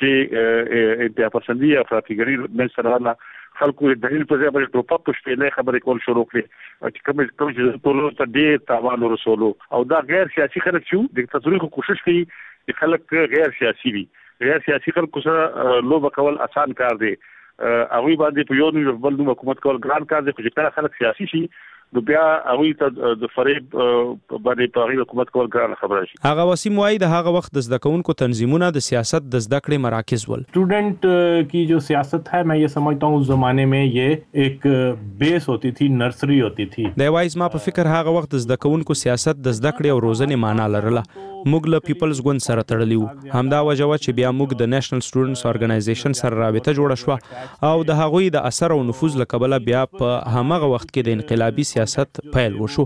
چې انتها پسندي افراطیګری من سره خلکو دلیل په ځای باندې ټوپک په شپېلې خبرې کول شروع کړې چې کوم چې ټولو ته ډېر تاوان ورسولو او دا غیر سیاسي خلک چې دیکتاتوري کوشش کوي چې خلک غیر سیاسي وي. غیر سیاسي خلکو سره لوبه کول آسان کار دی. هغه باندې په یو نو بل نو حکومت کول ګران کار دی چې کله خلک سیاسي شي نو بیا هغه ته د فریب باندې په حکومت کول ګران خبره شي. هغه وسیم وايي د هغه وخت د زده کوونکو تنظیمونه د سیاست د زده کړې مراکز ول. स्टूडेंट की जो सियासत है मैं ये समझता हूँ उस जमाने में ये एक बेस होती थी नर्सरी होती थी. د وایز ما په فکر هغه وخت د زده کوونکو سیاست د زده کړې او روزنې معنا لرله. موږ له پیپلز ګوند سره تړلی وو. همدا وجه و چې بیا موږ د نېشنل سټوډنټس ارګنایزیشن سره رابطه جوړه شو او د هغوی د اثر او نفوذ له کبله بیا په همغه وخت کې د انقلابي سیاست پیل وشو.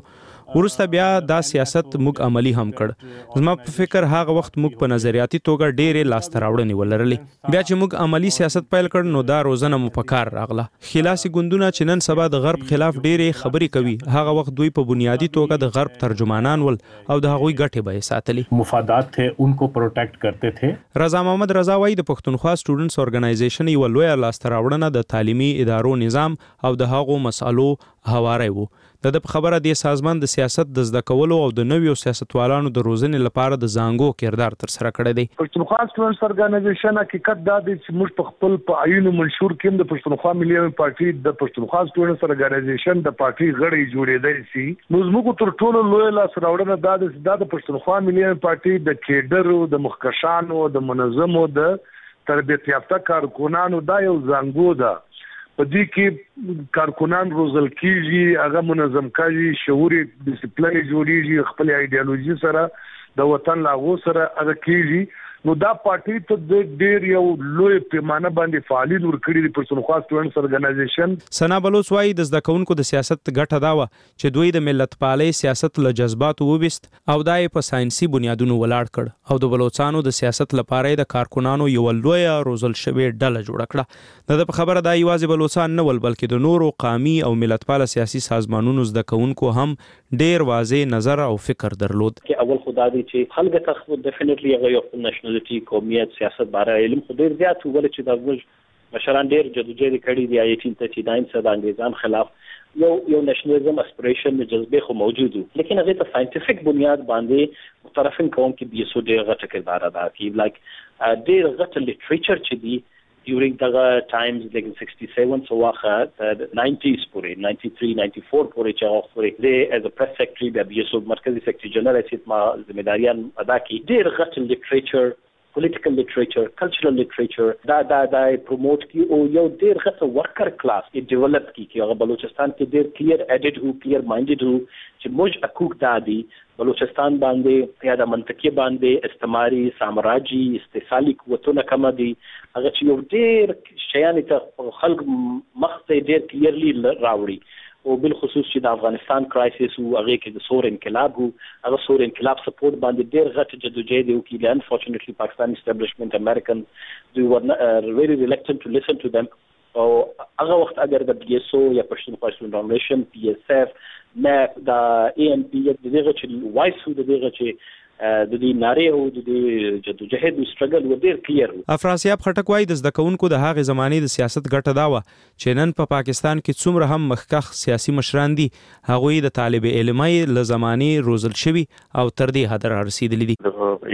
ورسته بیا دا سیاست موږ عملی هم کړ. زما په فکر هغه وخت موږ په نظریاتي توګه ډېرې لاسته راوړنې ولرلې. بیا چې موږ عملی سیاست پیل کړ نو دا روزنه مو په کار راغله. خلاصي ګوندونه چې نن سبا د غرب خلاف ډېرې خبرې کوي هغه وخت دوی په بنیادی توګه د غرب ترجمانان ول او د هغوی ګټې به ساتلې. مفادات थे उनको प्रोटेक्ट करते थे. رضا محمد رضا وايي د پښتونخوا سټوډنټس اورګنایزیشن یو لوی لاسته راوړنه د تعلیمي ادارو نظام او د هغو مسالو هواری وو. د خبره د سازمان د سیاست د زده کولو او د نویو سیاستوالانو د روزنې لپاره د زانګو کردار تر سره کړی دی. پښتونخوا سټوډنټس اورګنایزیشن حقیقت دا دی چې موږ په خپل په عینو منشور کې د پښتونخوا ملي پارټي د پښتونخوا سټوډنټس اورګنایزیشن د پارټي غړي جوړېدل سي. نو موږ تر ټولو لوی لاس راوړنه دا د پښتونخوا ملي پارټي د کیډرو د مخکشانو د منظمو د تربیت یافته کارکونانو دا یو زانګو ده. په دې کې کارکونان روزل کیږي هغه منظم کوي شعوري ډیسپلین جوړیږي خپل ایدئولوژي سره د وطن لاغو سره هغه کیږي. نو دا پارټي ته د ډېر یو لوی پیمانه باندې فعالیت ورکړي د پښتونخوا سټوډنټس اورګنایزیشن. سنا بلوچ وايي د زده کوونکو د سیاست ګټه دا و چې دوی د ملت پالي سیاست له جذباتو وبست او دای په ساينسي بنیادونو ولاړ کړ او د بلوچستانو د سیاست لپاره د کارکونانو یو لوی روزل شوی ډله جوړ کړه. د خبره دا یوازې بلوچستان نه ول بلکې د نورو قومي او ملت پال سیاسي سازمانونو زده کوونکو هم ډېر واضح نظر او فکر درلود. اول خدای دې چې خلک ته ډیفینیټلی هغه یو نېشنلټي قومیت سیاست باره علم خو ډېر زیات ول چې د موږ مشران ډېر جدوجہد کړي دی 1839 سره د انګریزان خلاف یو نېشنلزم اسپریشن جذبه خو موجود وو لیکن هغه ته ساينټیفیک بنیاد باندې مترفن قوم کې به سو ډېر غټ کردار ادا کوي لایک ډېر غټ لټریچر چې دی during the times like 67 so waha the 90s pure 93 94 pure chaw pure they as a press secretary the BSO markazi secretary general asit ma zimmedariyan ada ki der ghat literature political literature cultural literature da promote ki o yo der ghat worker class it develop ki Balochistan ke der clear headed who clear minded who چې موږ حقوق دادي بلوچستان باندې یا د منطقې باندې استعماري سامراجي استثالي قوتونه کم دي هغه چې یو ډېر شیان ته خلک مخته ډېر کلیرلی راوړي او بل خصوص چې د افغانستان کرایسس او هغه کې د سور انقلاب او هغه سور انقلاب سپورټ باندې ډېر غټ جدوجہد وکړي unfortunately Pakistan establishment American they were very reluctant to listen to them او هغه وخت اگر د BSO یا پښتونخوا فاونډیشن PSF نه د ANP د دغه چې وایس د دغه چې د دې ناره او د جدوجہد او سټرګل و ډیر کلیر. افراسیاب خټک وايي د زده کوونکو د هغې زمانې د سیاست ګټه دا و چې نن په پاکستان کې څومره هم مخکخ سیاسي مشران دي هغوی د طالب علمۍ له زمانې روزل شوي او تر دې حد را رسیدلي دي.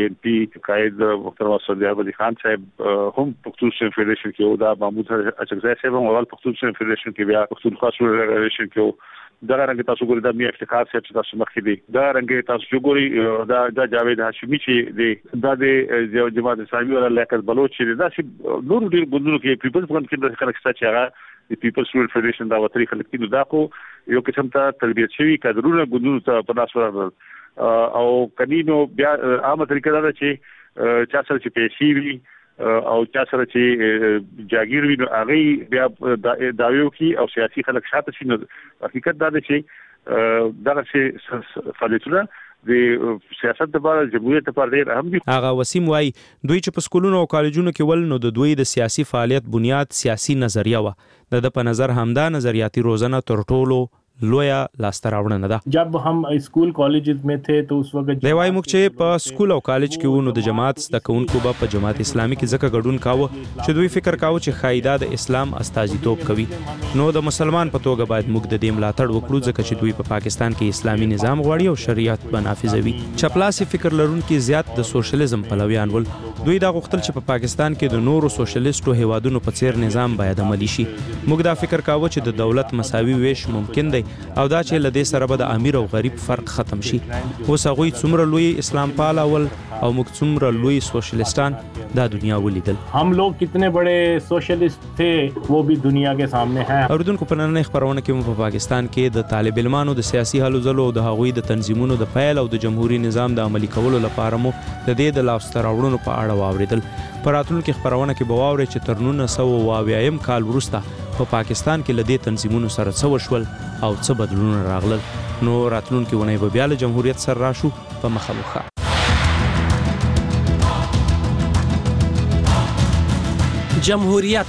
ANP قائد محترم سردار علي خان صاحب هم پښتون فدریشن کې او دا محمود اچکزای صاحب هم اول پښتون فدریشن کې بیا پښتونخوا فدریشن کې دا رنګ تاسو ګورئ د میا افتخار صاحب چې تاسو مخکې دي دا رنګ تاسو ګورئ دا جاوید هاشمي چې دی دا د جماعت اسلامي ولا لیاقت بلوچ چې دا چې نور ډیر ګوندونو کې پیپلز فونډ کې د خلک چې هغه د پیپلز سټوډنټ فدریشن دا وتري خلک کې دا کو یو قسم ته تربیت شوی کډرونه ګوندونو ته په لاس ورغل او کنينو بیا عامه طریقه دا چې چا سره چې پیسې وي او چا سره چې جاگیر وي نو هغه بیا داویو کی او سیاسي خلک شاته شي نو حقیقت دا دی چې دغه چې فعالیتونه د سیاست لپاره جمهوریت لپاره ډېر اهم دي. هغه وسیم وايي دوی چې په سکولونو او کالجونو کې ول نو د دوی د سیاسي فعالیت بنیاد سیاسي نظریه و د په نظر همدا نظریاتي روزنه تر ټولو لویا لاسته راوړنه ده. جب هم اسکول کالجز میں تھے تو اس وقت دی وای موږ چې په سکول او کالج کې وونو د جماعت د کوونکو په جماعت اسلامي کې ځکه ګډون کاوه چې دوی فکر کاوه چې خایدا د اسلام استازیتوب کوي نو د مسلمان په توګه باید موږ د دې ملاتړ وکړو ځکه چې دوی په پاکستان کې اسلامي نظام غواړي او شریعت به نافذوي. چپلاسي فکر لرونکي زیات د سوشلیزم پلویان ول دوی دا غوښتل چې په پاکستان کې د نورو سوشلیستو هیوادونو په څیر نظام باید عملی شي. موږ دا فکر کاوه چې د دولت مساوي ویش ممکن دی او دا چې لدې سره به د امیر او غریب فرق ختم شي. اوس هغوی څومره لوی اسلام پال اول او موږ څومره لوی سوشلیستان دا دنیا ولیدل. هم لوگ کتنے بڑے سوشلیست تھے وہ بھی دنیا کے سامنے ہیں. اوریدونکو په نننۍ خپرونه کې په پاکستان کې د طالب علمانو د سیاسي هلو ځلو او د هغوی د تنظیمونو د پیل او د جمهوریت نظام د عملي کولو لپاره مو د دې د لاسته راوړنو په اړه واوریدل. په راتلونکي خپرونه کې به واورئ چې تر 1920 کال وروسته په پاکستان کې له دې تنظیمونو سره څه وشول او څه بدلونونه راغلل. نو راتلونکي ونې به بیا له جمهوریت سره راشو په مخه مخه. جمهوریت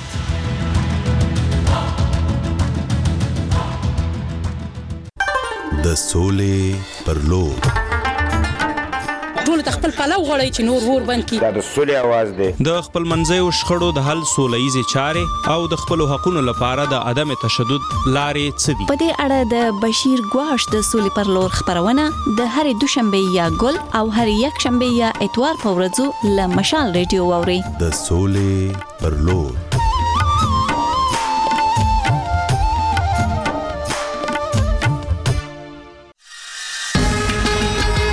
د سولې پر لور ټول خپل پلو غړی چې نور ور بند کی. دا د سولې आवाज دی. د خپل منځیو شخړو د حل سولهییزې چارې او د خپل حقوقو لپاره د عدم تشدد لارې څه دي؟ په دې اړه د بشیر ګواش د سولې پر لور خبرونه د هرې دوشنبه یا ګل او هرې یک شنبه یا اتوار په ورځو له مشال ریډیو واوري. د سولې پر لور